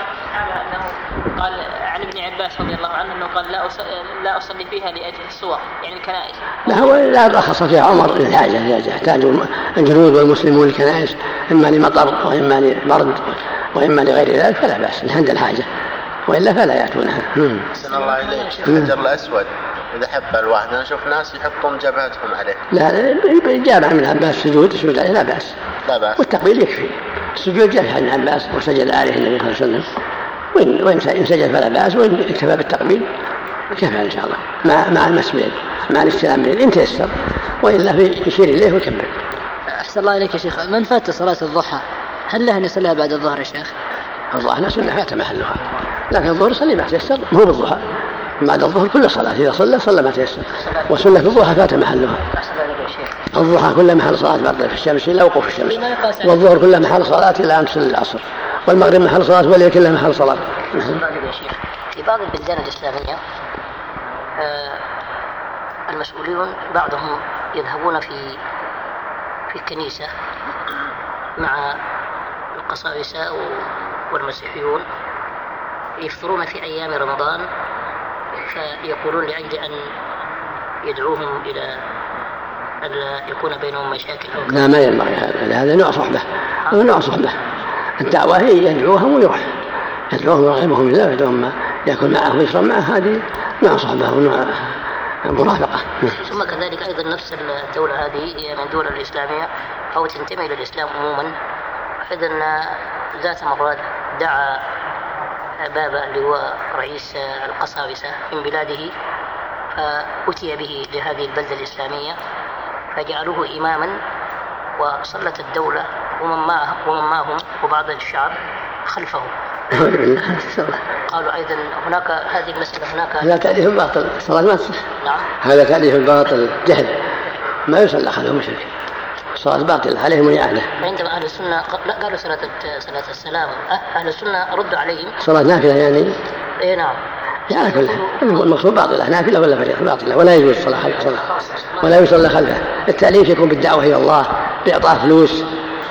قال عن ابن عباس رضي الله عنه أنه قال لا أصلي فيها لأجل الصور، يعني الكنائس. لا هو لا رخص فيها عمر للحاجة، يحتاج الجنود والمسلمون الكنائس إما لمطر وإما لبرد وإما لغير ذلك فلا بأس عند الحاجة، وإلا فلا يأتونها. أحسن الله عليك. الحجر الأسود إذا حب الواحد أنا أشوف ناس يحطون جبهتهم عليه. لا جاب عن عباس سجود عليه لا بأس. والتقبيل يكفي. السجود جاء عن عباس وسجد عليه النبي صلى الله عليه وسلم، وإن سجد فلا بأس، وإن اكتفى بالتقبيل كفى إن شاء الله مع المسبيل مع الاستلام إن تيسر، وإلا يشير إليه ويكبر. أحسن الله عليك يا شيخ. من فات صلاة الضحى هل لها أن يصليها بعد الظهر يا شيخ؟ الظهر سنة فات محلها، لكن الظهر يصلي ما تيسر، مو بالضحى. بعد الظهر كل صلاة إذا صلى ما تيسر، وسنة الضحى فات محلها. الضحى كل محل صلاة بعد في الشمس إلى وقوف الشمس، والظهر كل محل صلاة إلى أن تصلي العصر، والمغرب محل صلاة والليل كله محل صلاة. في بعض البلدان الإسلامية المسؤولون بعضهم يذهبون في الكنيسة مع القساوسة والمسيحيون يفطرون في أيام رمضان، فيقولون لأجل أن يدعوهم إلى أن يكون بينهم مشاكل. لا ما ينبغي هذا نوع صحبة. الدعوة هي يدعوهم ويروح يدعوهم ويرغبهم الله ويدعوهم يأكل معه ويشرب معه، هذه نوع صحبة ونوع مرافقة. ثم كذلك أيضا نفس الدولة هذه هي من الدول الإسلامية أو تنتمي إلى الإسلام عموما. أيضا ذات مرات دعا بابا اللي هو رئيس القساوسة من بلاده، فأتي به لهذه البلدة الإسلامية فجعلوه إماما، وصلت الدولة ومن معهم وبعض الشعب خلفه. قالوا أيضا هناك هذه المسألة هناك هذا تأليف باطل، الصلاة ما تصح. نعم. هذا تأليف باطل جهل، ما يصلى خلفه مشرك، الصلاة باطل عليهم الإعادة. عندما أهل السنة لا قالوا صلاة السلام، أهل السنة ردوا عليهم صلاة نافلة يعني. إيه نعم. يعني كلها المقصود باطلة، نافلة ولا فريضة باطلة، ولا يجوز الصلاة خلفه ولا يصلى خلفه. التأليف يكون بالدعوة إلى الله، بإعطاء فلوس،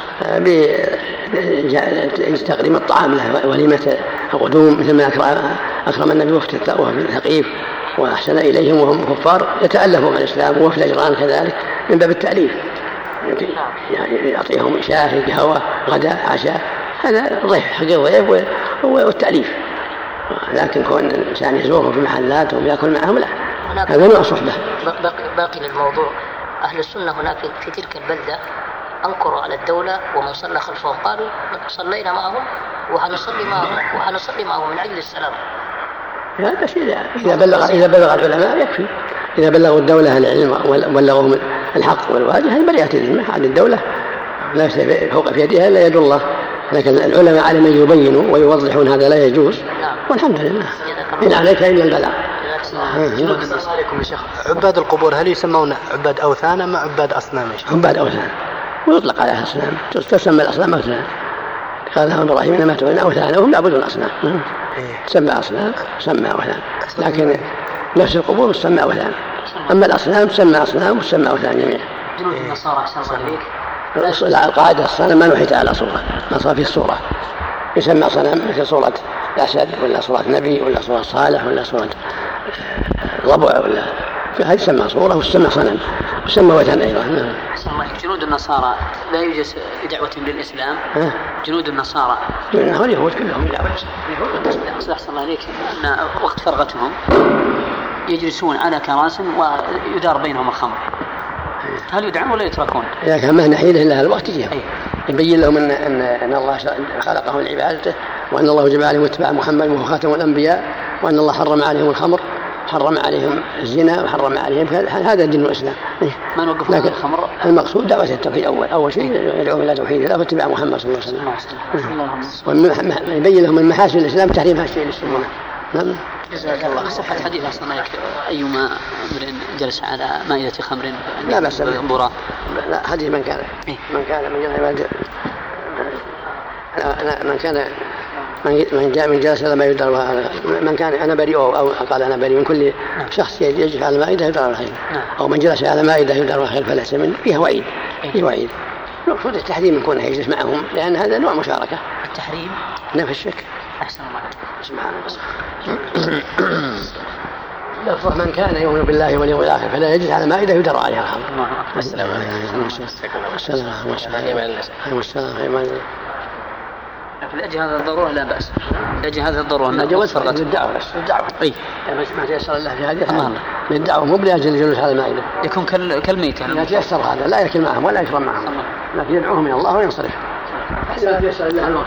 بتقديم الطعام له وليمة القدوم، مثل ما أكرم النبي وفد ثقيف وأحسن إليهم وهم كفار يتألفوا عن الإسلام، وفد أجران كذلك من باب التأليف، يعني يعطيهم شاهي قهوة غداء عشاء، هذا ضيف حق الضيف والتأليف. لكن كون الإنسان يزورهم في محلاتهم يأكل معهم لا، هذا نوع صحبة. باقي للموضوع أهل السنة هناك في تلك البلدة أنكروا على الدولة ومن صلى خلفهم، قالوا صلينا معهم وحنصلي معهم من أجل السلام. بس إذا بلغ العلماء يكفي، إذا بلغوا الدولة العلم وبلغهم الحق والواجب هذه بريئة الذمة عن الدولة، لا فوق في يدها إلا يد الله، لكن العلماء على من يبينوا ويوضحون هذا لا يجوز، والحمد لله إن عليك إلا البلاغ. السلام عليكم يا شيخ. عباد القبور هل يسمون عباد أوثان أم عباد أصنام؟ عباد أوثان، ويطلق عليها أصنام، تسمى الأصنام أوثان. قال لهم إبراهيم إنما تعبدون أوثانا وهم يعبدون الأصنام، تسمى أصنام تسمى أوثان، لكن نفس القبور تسمى أوثان، أما الأصنام تسمى أصنام وتسمى أوثان جميعا. جنود النصارى أحسن الله إليك. القاعدة الصنم ما نحيت على صورة، ما صار في الصورة يسمى صنم مثل صورة الأسد ولا صورة نبي ولا صورة صالح ولا صورة ضبع ولا في هذه تسمى صورة وتسمى صنم وتسمى وثن أيضا. أحسن الله إليك. جنود النصارى لا يوجد دعوة للإسلام. جنود النصارى اليهود كلهم دعوة. أحسن الله إليك أن وقت فرغتهم يجلسون على كراسي ويدار بينهم الخمر، هل يدعون ولا يتركون؟ إذا كان ما نحيل إلا الوقت يجيهم يبين لهم أن الله خلقهم لعبادته، وأن الله جمع عليهم اتباع محمد وهو خاتم الأنبياء، وأن الله حرم عليهم الخمر، حرم عليهم الزنا، وحرم عليهم هذا دين الإسلام. ما نوقف على الخمر. المقصود دعوة التوحيد أول شيء يدعوهم إلى توحيد الله واتباع محمد صلى الله عليه وسلم، ويبين لهم من محاسن الإسلام تحريم هالشيء للسنة. نعم. جزاك الله. صحة حديث أحسن الله أيما امرئ جلس على مائدة خمر لا بأس به. لا حديث من كان من جلس على ما يدر، من كان أنا بريء أو قال أنا بريء من كل شخص يجلس على مائدة يدر الخير، أو من جلس على مائدة يدر الخير فليس منه. فيها وعيد. نقصد التحريم يكون يجلس معهم لأن هذا نوع مشاركة. التحريم نفي الشك. أحسن الله. سبحان الله. لفظ من كان يؤمن بالله واليوم الآخر فلا يجلس على مائدة يدر عليها الخمر. السلام عليكم. لأجل هذا الضرورة لا بأس. لأجل هذا الضرورة لا جواز فرقة الدعوة. أي ما تيسر الله في هذه الحالة من الدعوة مو بلأجل الجلوس على المائدة. يكون كالميتة. لا تيسر هذا لا يأكل معهم ولا يشرب معهم، لكن يدعوهم من الله وينصرف. لا تيسر الله الوقت.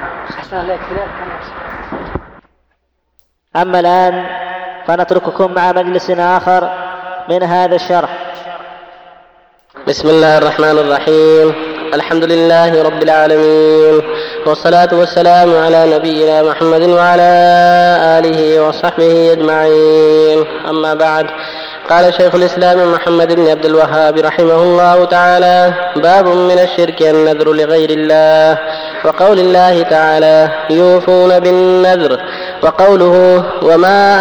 أما الآن فنترككم مع مجلس آخر من هذا الشرح. بسم الله الرحمن الرحيم. الحمد لله رب العالمين، والصلاة والسلام على نبينا محمد وعلى آله وصحبه أجمعين. أما بعد، قال شيخ الإسلام محمد بن عبد الوهاب رحمه الله تعالى: باب من الشرك النذر لغير الله، وقول الله تعالى: يوفون بالنذر، وقوله: وما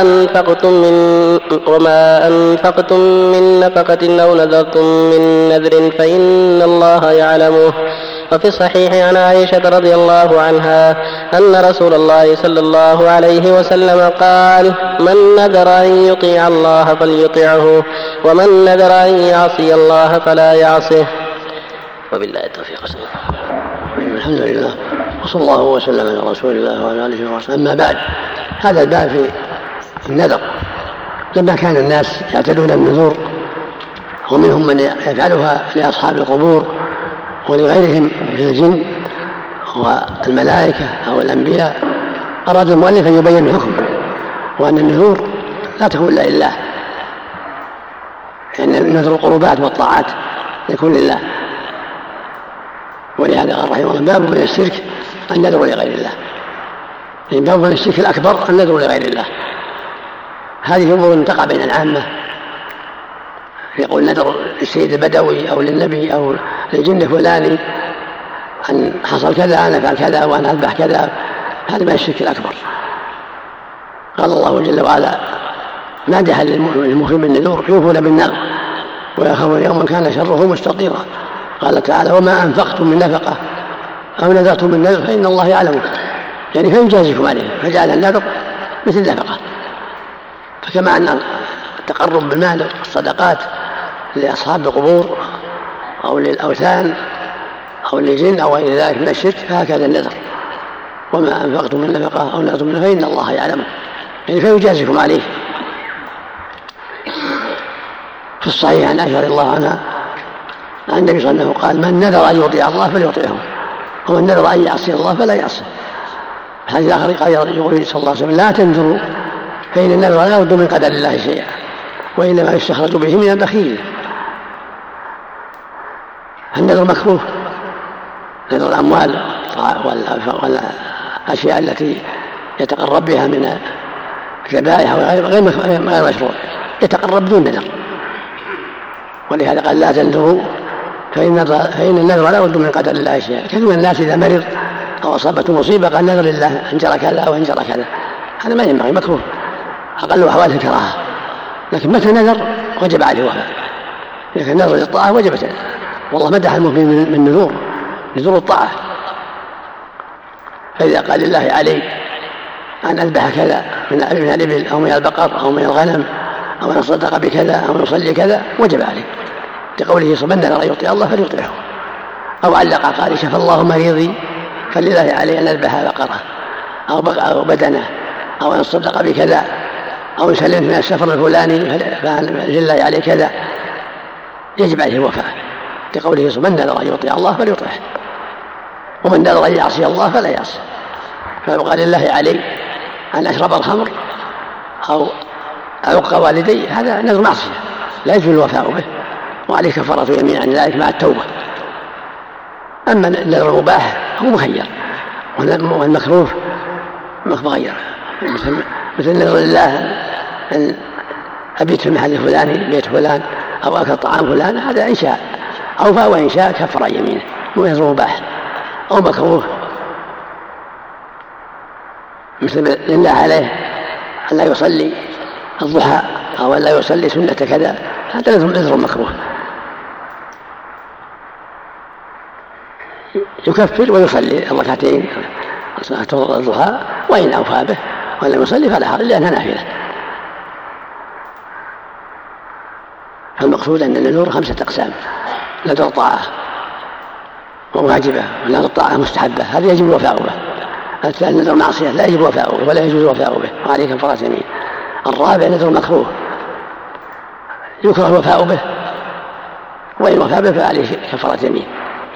أنفقتم من نفقة أو نذرتم من نذر فإن الله يعلمه. وفي الصحيح عن عائشة رضي الله عنها أن رسول الله صلى الله عليه وسلم قال: من نذر أن يطيع الله فليطيعه، ومن نذر أن يعصي الله فلا يعصه. وبالله التوفيق. الحمد لله، وصلى الله وسلم على رسول الله وعلى آله وصحبه. أما بعد، هذا الباب في النذر. لما كان الناس يعتدون النذور ومنهم من يفعلها لأصحاب القبور ولغيرهم من الجن والملائكة أو الأنبياء، أراد المؤلف أن يبين الحكم، وأن النذور لا تكون إلا لله، يعني نذر القربات والطاعات يكون لله. ولهذا قال رحمه الله: باب من الشرك النذر لغير الله. يعني باب من الشرك الأكبر النذر لغير الله. هذه أمور تقع بين العامة، يقول نذر للسيد البدوي أو للنبي أو للجن فلاني أن حصل كذا أنا أفعل كذا وأنا أذبح كذا، هذا من الشرك الأكبر. قال الله جل وعلا مادحا للمؤمنين بالنذور: يوفون بالنذر ويخافون يوما كان شره مستطيرا. قال تعالى: وما أنفقتم من نفقة أو نذرتم من نذر فإن الله يعلمه، يعني فيجازيكم عليه. فجعل النذر مثل النفقة. فكما أن التقرب بالمال والصدقات لأصحاب القبور أو للأوثان أو للجن أو غير ذلك من الشرك، فهكذا النذر: وما أنفقتم من نفقة أو نذرتم من نذر فإن الله يعلمه، يعني فيجازيكم عليه. في الصحيح عن عائشة رضي الله عنها عن النبي صلى الله عليه وسلم قال: من نذر أن يطيع الله فليطيعه، ومن نذر أن يعصي الله فلا يعصي. الحديث الآخر قال: يقول صلى الله عليه وسلم: لا تنذروا فإن النذر لا يرد من قدر الله شيئا، وإنما يستخرج به من البخيل. النذر مكروه، نذر الأموال والأشياء التي يتقرب بها من الذبائح غير مشروع، يتقرب دون نذر. ولهذا قال: لا تنذروا فإن النذر لا يرد من قدر الله شيئا. كثير من الناس إذا مرض أو أصابته مصيبة قال: نذر لله أن جرى كذا أو أن جرى كذا. هذا ما ينبغي، مكروه، أقل أحوال الكراهة. لكن متى نذر وجب عليه وفاء، إذا كان نذر للطاعة وجبت. والله مدح المؤمن من نذور الطاعة. فإذا قال لله علي أن أذبح كذا من الإبل أو من البقر أو من الغنم أو أن أصدق بكذا أو نصلي كذا وجب عليه، لقوله من نذر أن يطيع الله فليطيعه. أو علق قال شفى الله مريضي فلله عليه أن أذبح بقرة أو بدنه أو أن أصدق بكذا أو يسلم من السفر الفلاني فلله عليه كذا، يجب عليه الوفاء، لقوله من نذر أن يطيع الله فليطيعه، ومن نذر أن يعصي الله فلا يعصي. فقال لله علي أن أشرب الخمر أو أعق والدي، هذا نذر معصية لا يجوز الوفاء به، وعليه كفارة يمين عن ذلك مع التوبة. أما النذر المباح هو مخير، والمكروه مغير، مثل نذر الله أن أبيت في المحل الفلاني بيت فلان أو أكل طعام فلان، هذا إن شاء أوفى وإن شاء كفر يمينه، نذر مباح. أو مكروه مثل لله عليه أن لا يصلي الضحى أو أن لا يصلي سنة كذا، هذا نذر مكروه، يكفر ويصلي الركعتين صلاة الضحى، وإن أوفى به ولم يصلي فلا حرج لأنها نافلة. فالمقصود أن النذور 5 أقسام: نذر طاعة وواجبة، ونذر طاعة مستحبة هذا يجب الوفاء به. الثالث نذر معصية لا يجب الوفاء به ولا يجوز الوفاء به وعليه كفارة يمين. الرابع نذر مكروه يكره الوفاء به، وإن وفى به فعليه كفارة يمين.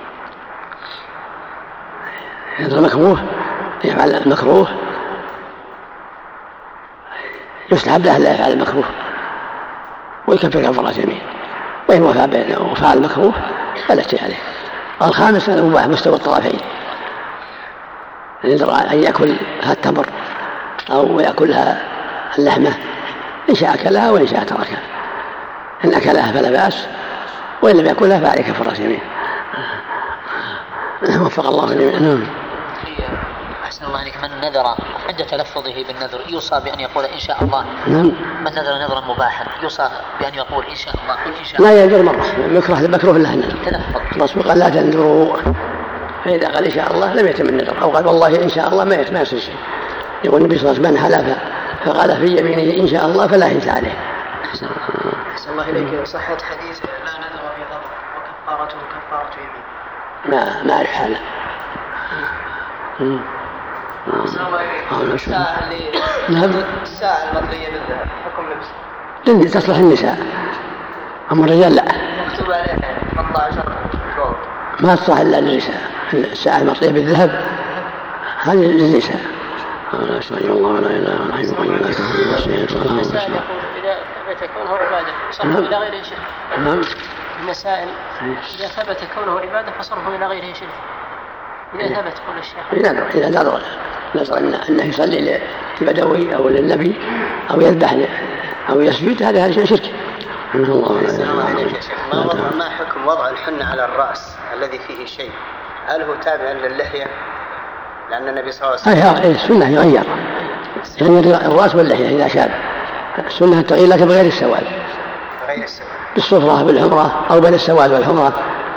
نذر مكروه يفعل المكروه يستحب له لا يفعل المكروه ويكفر كفارة يمين، وإن وفى به وفعل المكروه فلا شيء عليه. الخامس المباح مستوى الطرفين، نذر أن يأكلها التمر أو يأكلها اللحمة، إن شاء أكلها وإن شاء تركها، إن أكلها فلا بأس وإن لم يأكلها فعليه كفارة يمين. وفق الله جميعا. أحسن الله عليك. من نذر عند تلفظه بالنذر يوصى بأن يقول إن شاء الله؟ من نذر نذرا مباحا يوصى بأن يقول إن شاء الله؟ قل إن شاء الله. لا ينذر مرة، مكروه له النذر. الرسول قال لا تنذروا، فإذا قال إن شاء الله لم يتم النذر، أو قال والله إن شاء الله ما يصير شيء. يقول النبي صلى الله عليه وسلم من حلف فقال في يمينه إن شاء الله فلا ينسى عليه. أحسن الله إليك. صحة حديث لا نذر في غضب وكفارته كفارة يمين. ما أعرف حاله. الساعة المطلية بالذهب حكم لبس تصلح النساء، أما الرجال لا. مكتوب عليها 18 فوق. ما تصلح إلا للنساء. الساعة المطلية بالذهب هذه للنساء. لا شاء الله ولا إله إلا الله. المسائل يقول إذا ثبت كونه عبادة فصرفه إلى غيره شرك. المسائل إذا ثبت كونه عبادة فصرفه إلى غيره شرك. إذا ثبت كل الشيء. إذا نذر أنه يصلي لبدوي أو للنبي أو يذبح أو يسجد، هذا شرك. ما حكم وضع الحنة على الرأس الذي فيه شيء؟ هل هو تابع للحية؟ لأن النبي صلى الله عليه وسلم السنة يغير يعني الرأس واللحية إذا شاب، السنة تغير لكن بغير السواد، بالصفرة بالحمرة أو بين السواد والحمرة.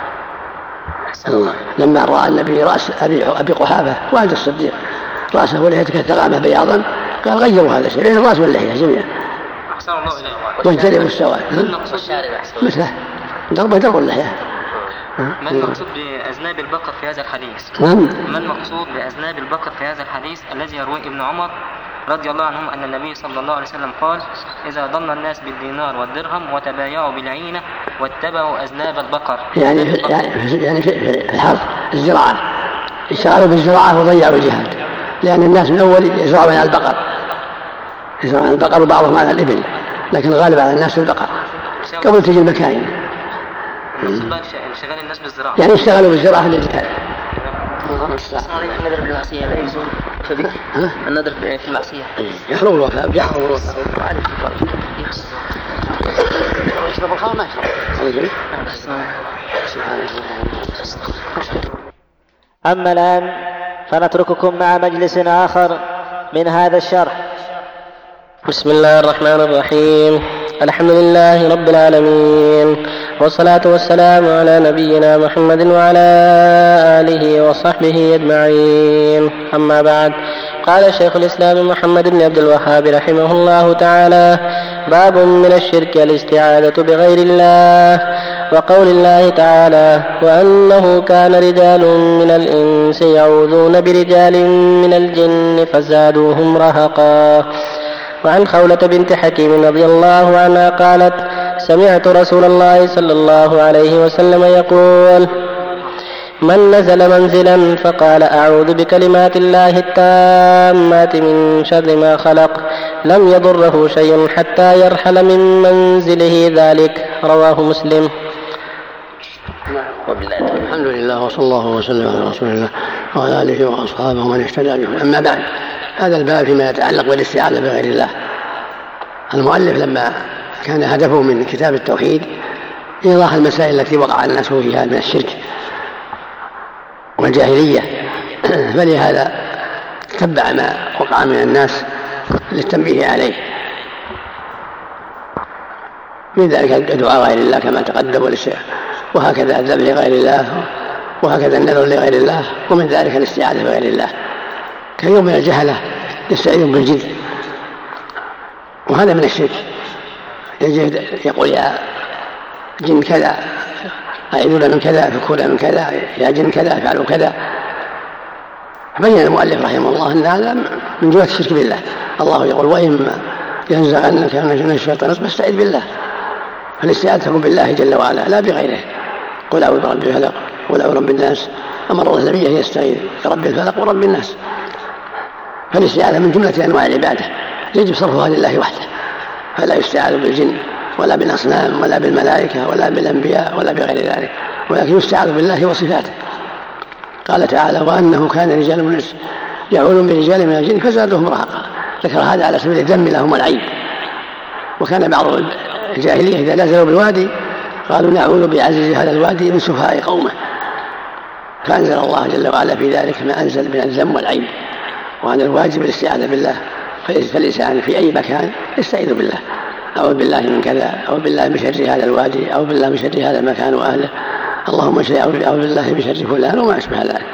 لما رأى النبي رأس أبي قحافة والد الصديق رأسه ولحيته كالثغامة بياضا قال غيروا هذا الشيء بين الرأس واللحية جميعا واجتنبوا السواد مثله درب اللحية. ما المقصود بأذناب البقر في هذا الحديث؟ ما المقصود بأذناب البقر في هذا الحديث الذي يرويه ابن عمر رضي الله عنهم أن النبي صلى الله عليه وسلم قال إذا ضل الناس بالدينار والدرهم وتبايعوا بالعينة واتبعوا أذناب البقر. يعني في الحرث الزراعة اشتغلوا بالزراعة وضيعوا الجهاد، لأن الناس من أول يزرعون على البقر وبعضهم على الإبل، لكن الغالب على الناس البقر قبل تجي المكاين. شغال الناس بالزراعة يعني اشتغلوا بالزراعة للجهاد. النذر بالمعصية لا يجوز فبك النذر في المعصية يحرم الوفاء يشرب الخمر ما أما الآن فنترككم مع مجلس آخر من هذا الشرح. بسم الله الرحمن الرحيم. الحمد لله رب العالمين، والصلاة والسلام على نبينا محمد وعلى آله وصحبه أجمعين. أما بعد، قال شيخ الإسلام محمد بن عبد الوهاب رحمه الله تعالى: باب من الشرك الاستعاذة بغير الله. وقول الله تعالى: وأنه كان رجال من الإنس يعوذون برجال من الجن فزادوهم رهقا. وعن خولة بنت حكيم رضي الله عنها قالت: سمعت رسول الله صلى الله عليه وسلم يقول: من نزل منزلا فقال أعوذ بكلمات الله التامات من شر ما خلق لم يضره شيء حتى يرحل من منزله ذلك. رواه مسلم. الحمد لله وصلى الله وسلم على رسول الله وعلى آله وأصحابه ومن اهتدى بهم. أما بعد، هذا الباب فيما يتعلق بالاستعاذة بغير الله. المؤلف لما كان هدفه من كتاب التوحيد إيضاح المسائل التي وقع الناس فيها من الشرك والجاهلية، فلهذا تبع ما وقع من الناس للتنبيه عليه، من ذلك دعاء غير الله كما تقدم والشيخ، وهكذا الذبح لغير الله، وهكذا النذر لغير الله، ومن ذلك الاستعاذة بغير الله. كيوم من الجهلة يستعيذون بالجن، وهذا من الشرك. يقول يا جن كذا أعيذنا من كذا، فكونا من كذا، يا جن كذا فعلوا كذا. بين المؤلف رحمه الله أن هذا من جهة الشرك بالله. الله يقول: وإما ينزغنك من الشيطان فاستعذ بالله. فالاستعاذة تكون بالله جل وعلا لا بغيره. قل أعوذ برب الفلق، قل أعوذ برب الناس. أمر النبي يستعيذ برب الفلق ورب الناس. فالاستعاذة من جملة أنواع العبادة يجب صرفها لله وحده، فلا يستعاذ بالجن ولا بالأصنام ولا بالملائكة ولا بالأنبياء ولا بغير ذلك، ولكن يستعاذ بالله وصفاته. قال تعالى: وأنه كان رجال من الإنس يعوذون برجال من الجن فزادوهم رهقا. ذكر هذا على سبيل الذم لهم والعيب. وكان بعض الجاهلية إذا نزلوا بالوادي قالوا: نعوذ بعزيز هذا الوادي من سفهاء قومه. فأنزل الله جل وعلا في ذلك ما أنزل من الذم والعيب، وأن الواجب الاستعاذة بالله. فالإنسان في أي مكان يستعيذ بالله: أعوذ بالله من كذا، أعوذ بالله من شر هذا الوادي، أعوذ بالله من شر هذا المكان وأهله، اللهم أعوذ بالله من شر فلان، وما أشبه ذلك.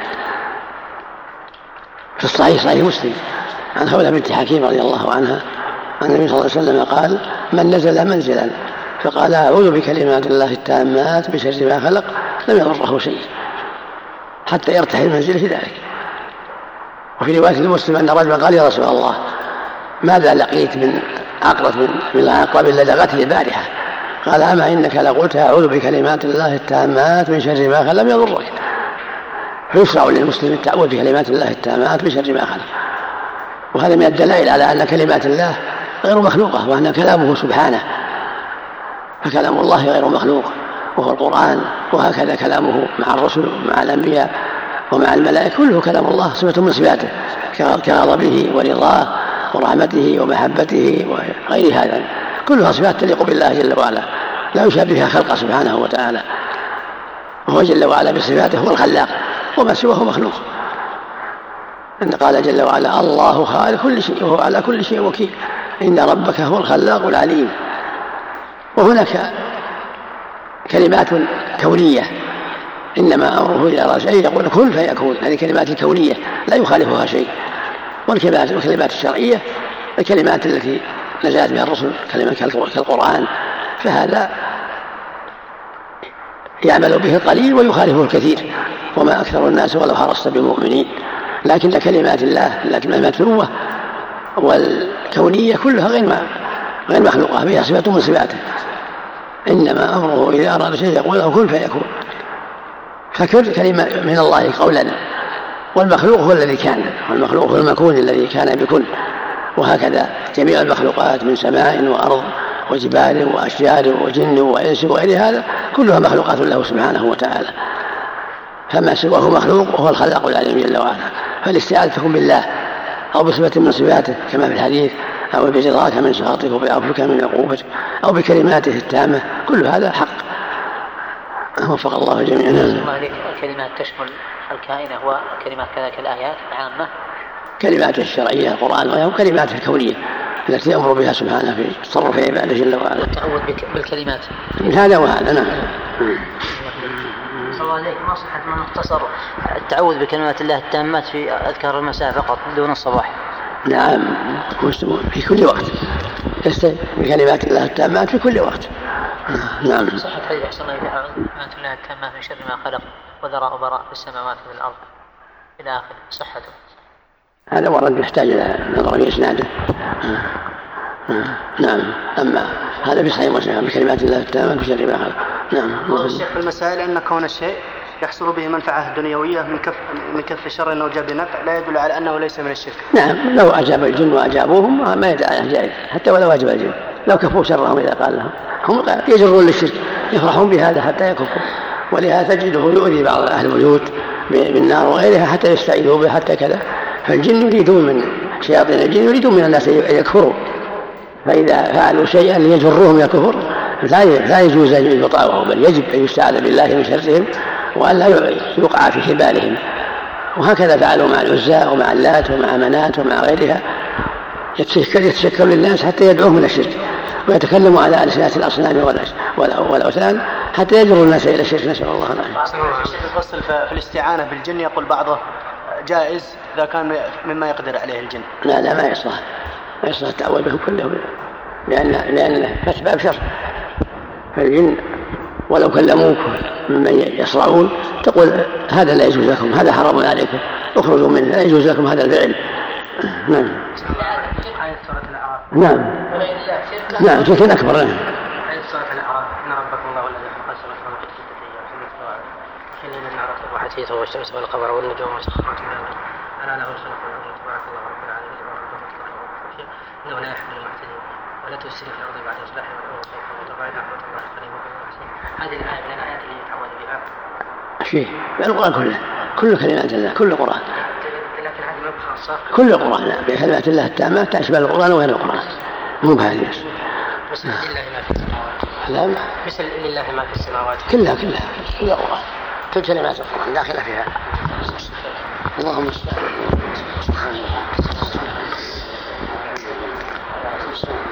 في الصحيح صحيح مسلم عن خولة بنت حكيم رضي الله عنها أن النبي صلى الله عليه وسلم قال: من نزل منزلا فقال أعوذ بكلمات الله التامات من شر ما خلق لم يضره شيء حتى يرتحل منزله ذلك. وفي رواية المسلم أن رجلا قال: يا رسول الله، ماذا لقيت من عقرب من العقرب لدغته البارحة؟ قال: أما إنك لقلت أعوذ بكلمات الله التامات من شر ما خلق لم يضرك. فيشرع للمسلم التعوذ بكلمات الله التامات من شر ما خلق. وهذا من الدلائل على أن كلمات الله غير مخلوقة، وأن كلامه سبحانه، فكلام الله غير مخلوق وهو القرآن. وهكذا كلامه مع الرسل ومع الأنبياء ومع الملائكة كله كلام الله صفة من صفاته، كغضبه ورضاه ورحمته ومحبته وغير هذا، كلها صفات تليق بالله جل وعلا لا يشابهها خلقه سبحانه وتعالى. وهو جل وعلا بصفاته هو الخلاق، وما سواه مخلوق. أن قال جل وعلا: الله خالق كل شيء وهو على كل شيء وكيل، إن ربك هو الخلاق العليم. وهناك كلمات كونية إنما أمره إلى أراد شيء يقول كن فيكون، هذه كلمات كونية لا يخالفها شيء. والكلمات الشرعية الكلمات التي نزلت بها الرسل كلمة كالقرآن، فهذا يعمل به القليل ويخالفه الكثير، وما أكثر الناس ولو حرصت بمؤمنين. لكن كلمات الله التي المتلوة والكونية كلها غير مخلوقة، بها صفة من صفاته. إنما أمره إذا أراد شيء يقول له كن فيكون. فكل كلمة من الله قولا، والمخلوق هو الذي كان، والمخلوق هو المكون الذي كان بكن. وهكذا جميع المخلوقات من سماء وأرض وجبال وأشجار وجن وإنس وغير هذا كلها مخلوقات له سبحانه وتعالى، فما سواه مخلوق وهو الخلاق العليم جل وعلا. فالاستعاذة تكون بالله أو بصفة من صفاته كما في الحديث، أو برضاك من سخطك وبعفوك من عقوبتك، أو بكلماته التامة، كل هذا حق. وفق الله جميعا. الكلمات تشمل الكائنة وكلمات كذلك الآيات العامة، كلمات الشرعية القرآن وكلمات الكونية التي يأمر بها سبحانه في تصرف عباده جل وعلا. التعوذ بالكلمات من هذا وهذا. نعم. صلى الله عليك. ما صحة من اختصر التعوذ بكلمات الله التامات في أذكار المساء فقط دون الصباح؟ نعم في كل وقت يستعيذ بكلمات الله التامات في كل وقت. نعم. صحة حديث أحسن الله كلمات الله التامات من شر ما خلق وذراء وبراء في السماوات وفي الأرض إلى آخر صحته. هذا ورد يحتاج إلى نظر في إسناده. نعم. أما هذا في صحيح مسلم بكلمات الله التامات من شر ما خلق. نعم. الشيخ في المسائل أن كون الشيء يحصل به منفعة دنيوية من كف شر أو جلب نفع لا يدل على أنه ليس من الشرك. نعم. لو أجاب الجن وأجابوهم ما يدعي جائز حتى ولو أجاب الجن لو كفوا شرهم إذا قال لهم هم يجرون للشرك يفرحون بهذا حتى يكفوا. ولهذا تجده يؤذي بعض أهل البيوت بالنار وغيرها حتى يستعيذوا به حتى كذا. فالجن يريدون من شياطين الجن يريدون من الناس أن يكفروا فإذا فعلوا شيئا ليجرهم إلى الكفر لا يجوز أن يطاوعوا بل يجب أن يستعاذ بالله من شرهم وأن لا يوقع في حبالهم. وهكذا فعلوا مع العزى ومع اللات ومع منات ومع غيرها يتشكل للناس حتى يدعوهم إلى الشرك ويتكلموا على ألسنة الأصنام والأوثان حتى يجروا الناس إلى الشرك. نسأل الله العافية. الفصل في الاستعانة بالجن يقول بعضه جائز إذا كان مما يقدر عليه الجن. لا ما يصلح التعوذ بهم كلهم لأن أسباب شر. فالجن ولو كلموك ممن يصرعون تقول هذا لا يجوز لكم هذا حرام عليكم اخرجوا منه لا يجوز لكم هذا الفعل. نعم. نعم شرك أكبر. نعم. إن ربكم الله الذي خلق السماوات والأرض في 6 أيام ثم استوى حين نعرف الروح والشمس والقمر والنجوم مسخرات بأمره ألا له الخلق والأمر تبارك الله رب العالمين إنه لا يحب المعتدين ولا تفسد في الأرض بعد إصلاحها والأمر خوفا وطمعا رحمة الله قريب وحسين. هذه الآية من الآيات التي يتعوذ بها شيء القرآن كل كلمات الله كل القرآن لكن هذه ما بخاصة كل القرآن بكلمات الله التامات تشمل القرآن وغير القرآن مو بهذه بس لله ما في السماوات. لا مثل لله ما في السماوات كلها كل القرآن كل كلمات القرآن داخلة فيها. اللهم استعان.